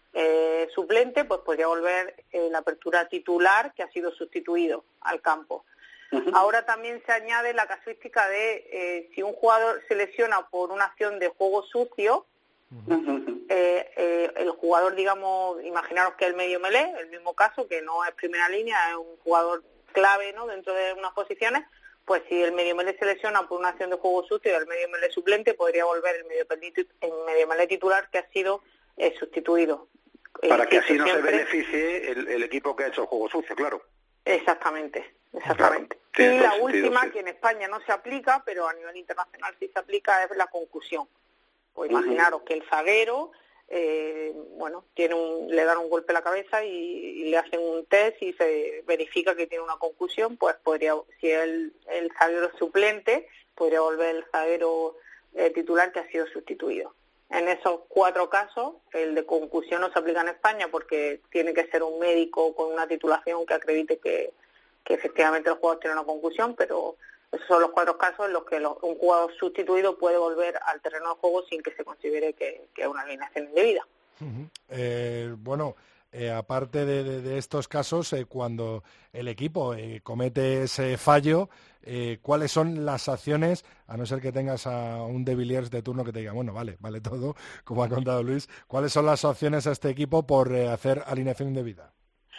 eh, suplente, pues podría volver eh, la apertura titular que ha sido sustituido al campo. Ahora también se añade la casuística de eh, si un jugador se lesiona por una acción de juego sucio, uh-huh. eh, eh, el jugador, digamos, imaginaros que el medio melé, el mismo caso, que no es primera línea, es un jugador clave, ¿no?, dentro de unas posiciones, pues si el medio melé se lesiona por una acción de juego sucio y el medio melé suplente, podría volver el medio, el medio melé titular que ha sido eh, sustituido. Para eh, que así no siempre... se beneficie el, el equipo que ha hecho el juego sucio, claro. Exactamente. Exactamente. Claro, y la sentido, última, sí. que en España no se aplica, pero a nivel internacional sí se aplica, es la concusión. Pues uh-huh. imaginaros que el zaguero, eh, bueno, tiene un, le dan un golpe a la cabeza y, y le hacen un test y se verifica que tiene una concusión, pues podría, si el, el zaguero suplente, podría volver el zaguero eh, titular que ha sido sustituido. En esos cuatro casos, el de concusión no se aplica en España porque tiene que ser un médico con una titulación que acredite que que efectivamente el jugador tiene una concusión, pero esos son los cuatro casos en los que lo, un jugador sustituido puede volver al terreno de juego sin que se considere que, que es una alineación indebida. Uh-huh. Eh, bueno, eh, aparte de, de, de estos casos, eh, cuando el equipo eh, comete ese fallo, eh, ¿cuáles son las acciones, a no ser que tengas a un De Villiers de turno que te diga, bueno, vale, vale todo, como ha contado Luis, ¿cuáles son las acciones a este equipo por eh, hacer alineación indebida?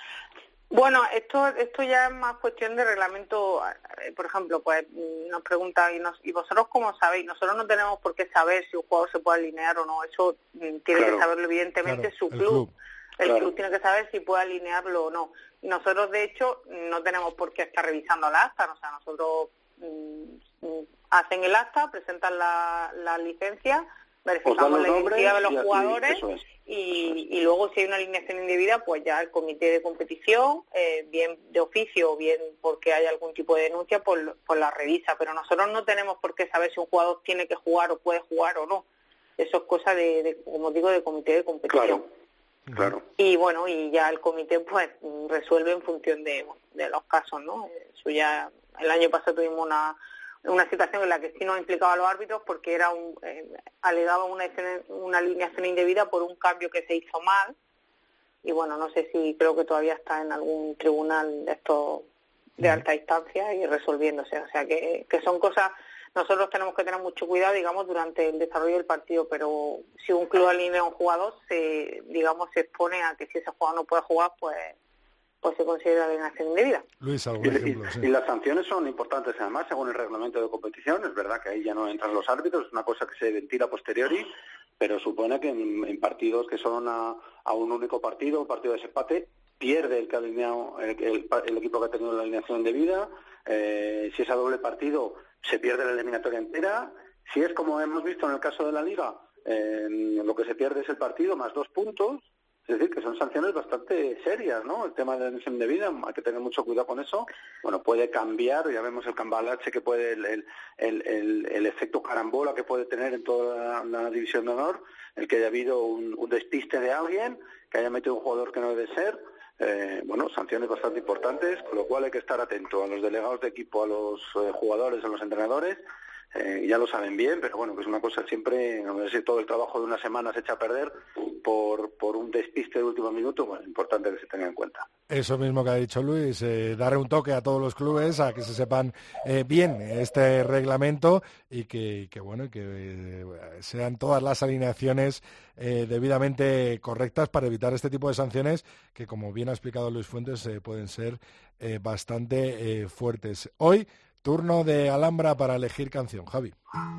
Bueno, esto esto ya es más cuestión de reglamento. Por ejemplo, pues nos preguntan, ¿y, nos, y vosotros cómo sabéis? Nosotros no tenemos por qué saber si un jugador se puede alinear o no. Eso tiene claro, que saberlo evidentemente claro, su club. El club, el claro. club tiene que saber si puede alinearlo o no. Y nosotros, de hecho, no tenemos por qué estar revisando la acta. O sea, nosotros mmm, hacen el acta, presentan la, la licencia, verificamos la identidad de los jugadores y, y luego si hay una alineación indebida, pues ya el comité de competición, eh, bien de oficio o bien porque hay algún tipo de denuncia, pues, pues la revisa. Pero nosotros no tenemos por qué saber si un jugador tiene que jugar o puede jugar o no. Eso es cosa de, de como digo, de comité de competición. Claro, claro. Y bueno, y ya el comité pues resuelve en función de, de los casos, ¿no? Eso ya, el año pasado tuvimos una una situación en la que sí nos implicaba a los árbitros porque era un eh, alegaba una, una alineación indebida por un cambio que se hizo mal y bueno, no sé si creo que todavía está en algún tribunal de estos de alta instancia y resolviéndose, o sea que, que son cosas, nosotros tenemos que tener mucho cuidado, digamos, durante el desarrollo del partido, pero si un club alinea a un jugador, se digamos se expone a que si ese jugador no puede jugar, pues pues se considera alineación indebida. Luis, algún y, ejemplo, y, sí. y las sanciones son importantes además según el reglamento de competición. Es verdad que ahí ya no entran los árbitros, es una cosa que se ventila a posteriori, pero supone que en, en partidos que son a, a un único partido, un partido de desempate, pierde el que ha alineado, el, el, el equipo que ha tenido la alineación indebida. Eh, si es a doble partido, se pierde la eliminatoria entera. Si es como hemos visto en el caso de la Liga, eh, lo que se pierde es el partido más dos puntos. Es decir, que son sanciones bastante serias, ¿no? El tema de la alineación indebida, hay que tener mucho cuidado con eso. Bueno, puede cambiar, ya vemos el cambalache que puede, el, el, el, el efecto carambola que puede tener en toda la, la división de honor, el que haya habido un, un despiste de alguien, que haya metido un jugador que no debe ser. Eh, bueno, sanciones bastante importantes, con lo cual hay que estar atento a los delegados de equipo, a los eh, jugadores, a los entrenadores. Eh, ya lo saben bien, pero bueno, que es una cosa siempre, no sé si todo el trabajo de una semana se echa a perder por, por un despiste de último minuto, bueno, es importante que se tenga en cuenta. Eso mismo que ha dicho Luis, eh, darle un toque a todos los clubes, a que se sepan eh, bien este reglamento y que, que bueno, que eh, sean todas las alineaciones eh, debidamente correctas para evitar este tipo de sanciones que, como bien ha explicado Luis Fuentes, eh, pueden ser eh, bastante eh, fuertes. Hoy, turno de Alhambra para elegir canción. Javi.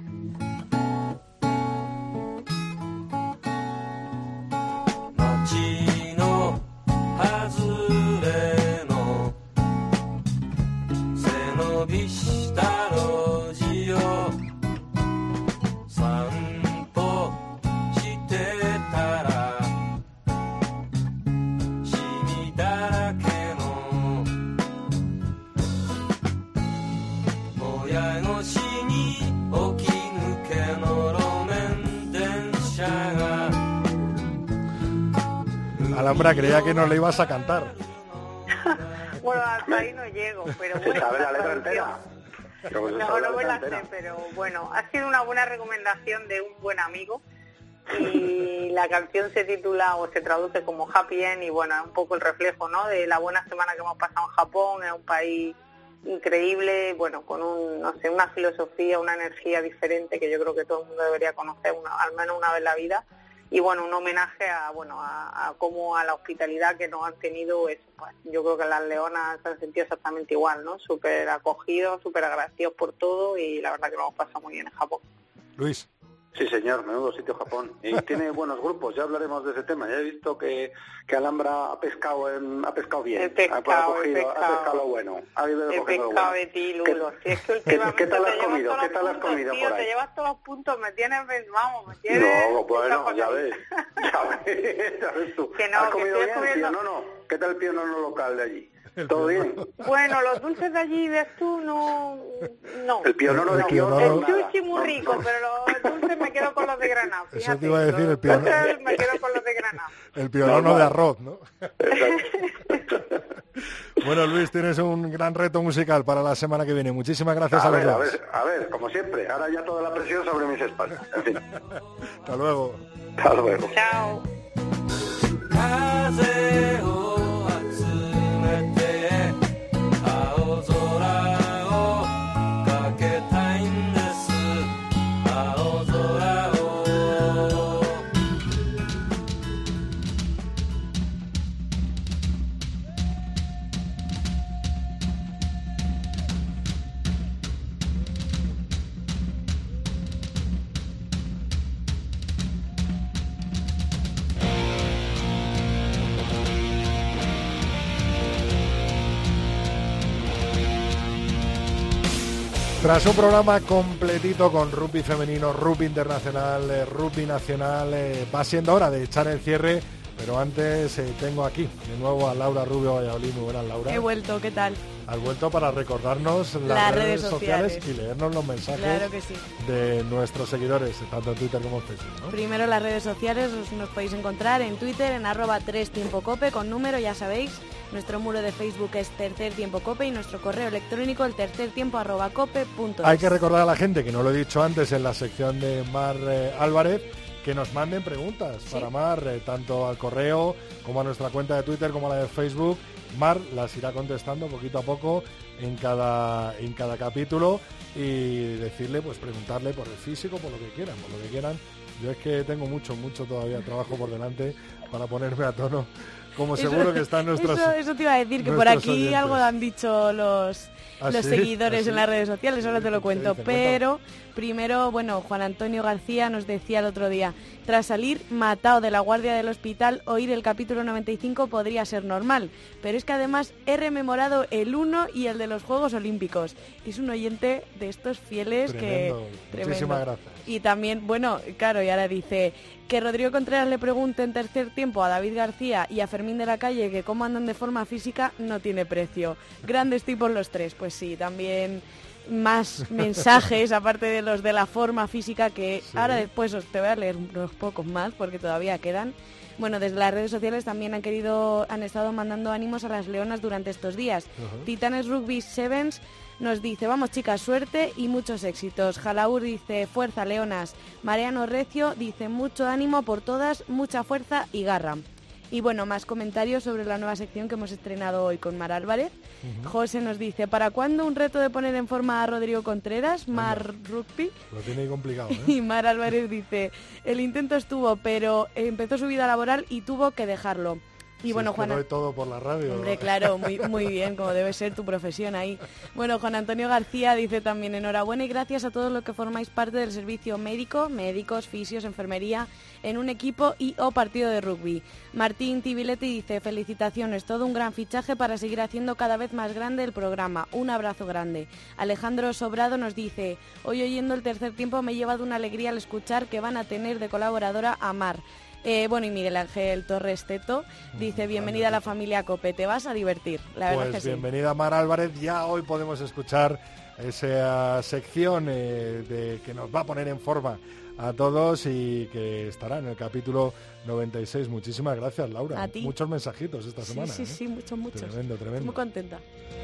Alhambra, creía que no le ibas a cantar. Bueno, hasta ahí no llego, pero bueno. ¿Sabes la letra entera? No, no me la sé, pero bueno, ha sido una buena recomendación de un buen amigo y la canción se titula o se traduce como Happy End y bueno, es un poco el reflejo, ¿no?, de la buena semana que hemos pasado en Japón. Es un país increíble, bueno, con un, no sé, una filosofía, una energía diferente que yo creo que todo el mundo debería conocer una, al menos una vez en la vida. Y bueno, un homenaje a bueno a, a cómo a la hospitalidad que nos han tenido. Eso, pues, yo creo que las leonas se han sentido exactamente igual, ¿no? Súper acogidos, súper agradecidos por todo y la verdad que lo hemos pasado muy bien en Japón. Luis. Sí, señor, menudo sitio Japón. Y tiene buenos grupos, ya hablaremos de ese tema. Ya he visto que, que Alhambra ha pescado en, ha pescado bien. He pescado, ha, cogido, he pescado. ha pescado lo bueno. Ha ido he pescado bueno. de ti, Lulo. Si es que últimamente ¿Qué, ¿qué tal has te comido? ¿Qué tal has puntos, comido tío, por ahí? Te llevas todos los puntos, me tienes, vamos, me tienes... No, bueno, ya ves. Ya ves, ya ves tú. Que no, ¿Has que comido estoy bien, comiendo... tío? No, no. ¿Qué tal el pionono local de allí? ¿Todo bien? Bueno, los dulces de allí, ves tú, no... no. El pionono de Kioto. El sushi muy rico, pero los dulces me quedo con los de Granada. Fíjate. Eso te iba a decir, el pionono. Me quedo con los de Granada. El pionono de arroz, ¿no? Bueno, Luis, tienes un gran reto musical para la semana que viene. Muchísimas gracias a, a los ver, dos. A ver, a ver, como siempre, ahora ya toda la presión sobre mis espaldas. En fin. Hasta luego. Hasta luego. Chao. Tras un programa completito con rugby femenino, rugby internacional, eh, rugby nacional, eh, va siendo hora de echar el cierre, pero antes eh, tengo aquí de nuevo a Laura Rubio Valladolid. Muy buenas, Laura. He vuelto, ¿qué tal? Has vuelto para recordarnos las, las redes, redes sociales. sociales y leernos los mensajes claro que sí. de nuestros seguidores, tanto en Twitter como en Facebook, ¿no? Primero las redes sociales, os, nos podéis encontrar en Twitter en arroba tres tiempo cope con número, ya sabéis. Nuestro muro de Facebook es Tercer Tiempo Cope y nuestro correo electrónico el tercer tiempo arroba cope punto es. Hay que recordar a la gente, que no lo he dicho antes en la sección de Mar eh, Álvarez, que nos manden preguntas ¿Sí? para Mar, eh, tanto al correo como a nuestra cuenta de Twitter como a la de Facebook. Mar las irá contestando poquito a poco en cada, en cada capítulo y decirle, pues preguntarle por el físico, por lo que quieran, por lo que quieran. Yo es que tengo mucho, mucho todavía trabajo por delante para ponerme a tono, como eso, seguro que están nuestros Eso, eso te iba a decir, que por aquí oyentes. Algo han dicho los, ¿Ah, los sí? seguidores ¿Ah, sí? en las redes sociales, ahora te lo cuento. Dicen, Pero primero, bueno, Juan Antonio García nos decía el otro día, tras salir matado de la guardia del hospital, oír el capítulo noventa y cinco podría ser normal, pero es que además he rememorado el uno y el de los Juegos Olímpicos. Es un oyente de estos fieles Tremendo. que... Muchísimas Tremendo. gracias. Y también, bueno, claro, y ahora dice que Rodrigo Contreras le pregunte en tercer tiempo a David García y a Fermín de la Calle que cómo andan de forma física no tiene precio. Grandes tipos los tres, pues sí, también más mensajes aparte de los de la forma física que sí. Ahora después os te voy a leer unos pocos más porque todavía quedan. Bueno, desde las redes sociales también han querido, han estado mandando ánimos a las leonas durante estos días. Uh-huh. Titanes Rugby Sevens nos dice, vamos chicas, suerte y muchos éxitos. Jalaur dice, fuerza leonas. Mariano Recio dice, mucho ánimo por todas, mucha fuerza y garra. Y bueno, más comentarios sobre la nueva sección que hemos estrenado hoy con Mar Álvarez. Uh-huh. José nos dice, ¿para cuándo un reto de poner en forma a Rodrigo Contreras? Mar Anda. Rugby. Lo tiene complicado, ¿eh? Y Mar Álvarez dice, el intento estuvo, pero empezó su vida laboral y tuvo que dejarlo. Y si bueno, es que Juan, doy todo por la radio. Hombre, claro, muy, muy bien, como debe ser tu profesión ahí. Bueno, Juan Antonio García dice también, enhorabuena y gracias a todos los que formáis parte del servicio médico, médicos, fisios, enfermería, en un equipo y o partido de rugby. Martín Tibiletti dice, felicitaciones, todo un gran fichaje para seguir haciendo cada vez más grande el programa. Un abrazo grande. Alejandro Sobrado nos dice, hoy oyendo el tercer tiempo me he llevado una alegría al escuchar que van a tener de colaboradora a Mar. Eh, bueno, y Miguel Ángel Torres Teto dice, bienvenida a la familia Cope, te vas a divertir, la verdad pues que sí. Bienvenida Mar Álvarez, ya hoy podemos escuchar esa sección eh, de, que nos va a poner en forma a todos y que estará en el capítulo noventa y seis. Muchísimas gracias, Laura. A ti. Muchos mensajitos esta sí, semana. Sí, ¿eh? sí, muchos, muchos. Tremendo, tremendo. Estoy muy contenta.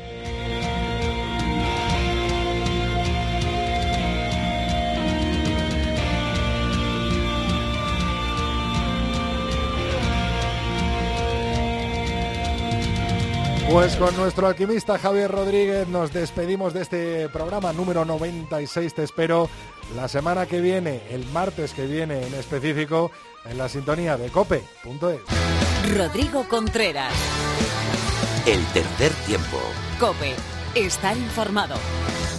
Pues con nuestro alquimista Javier Rodríguez nos despedimos de este programa número noventa y seis. Te espero la semana que viene, el martes que viene en específico, en la sintonía de cope punto es. Rodrigo Contreras. El tercer tiempo. Cope, estar informado.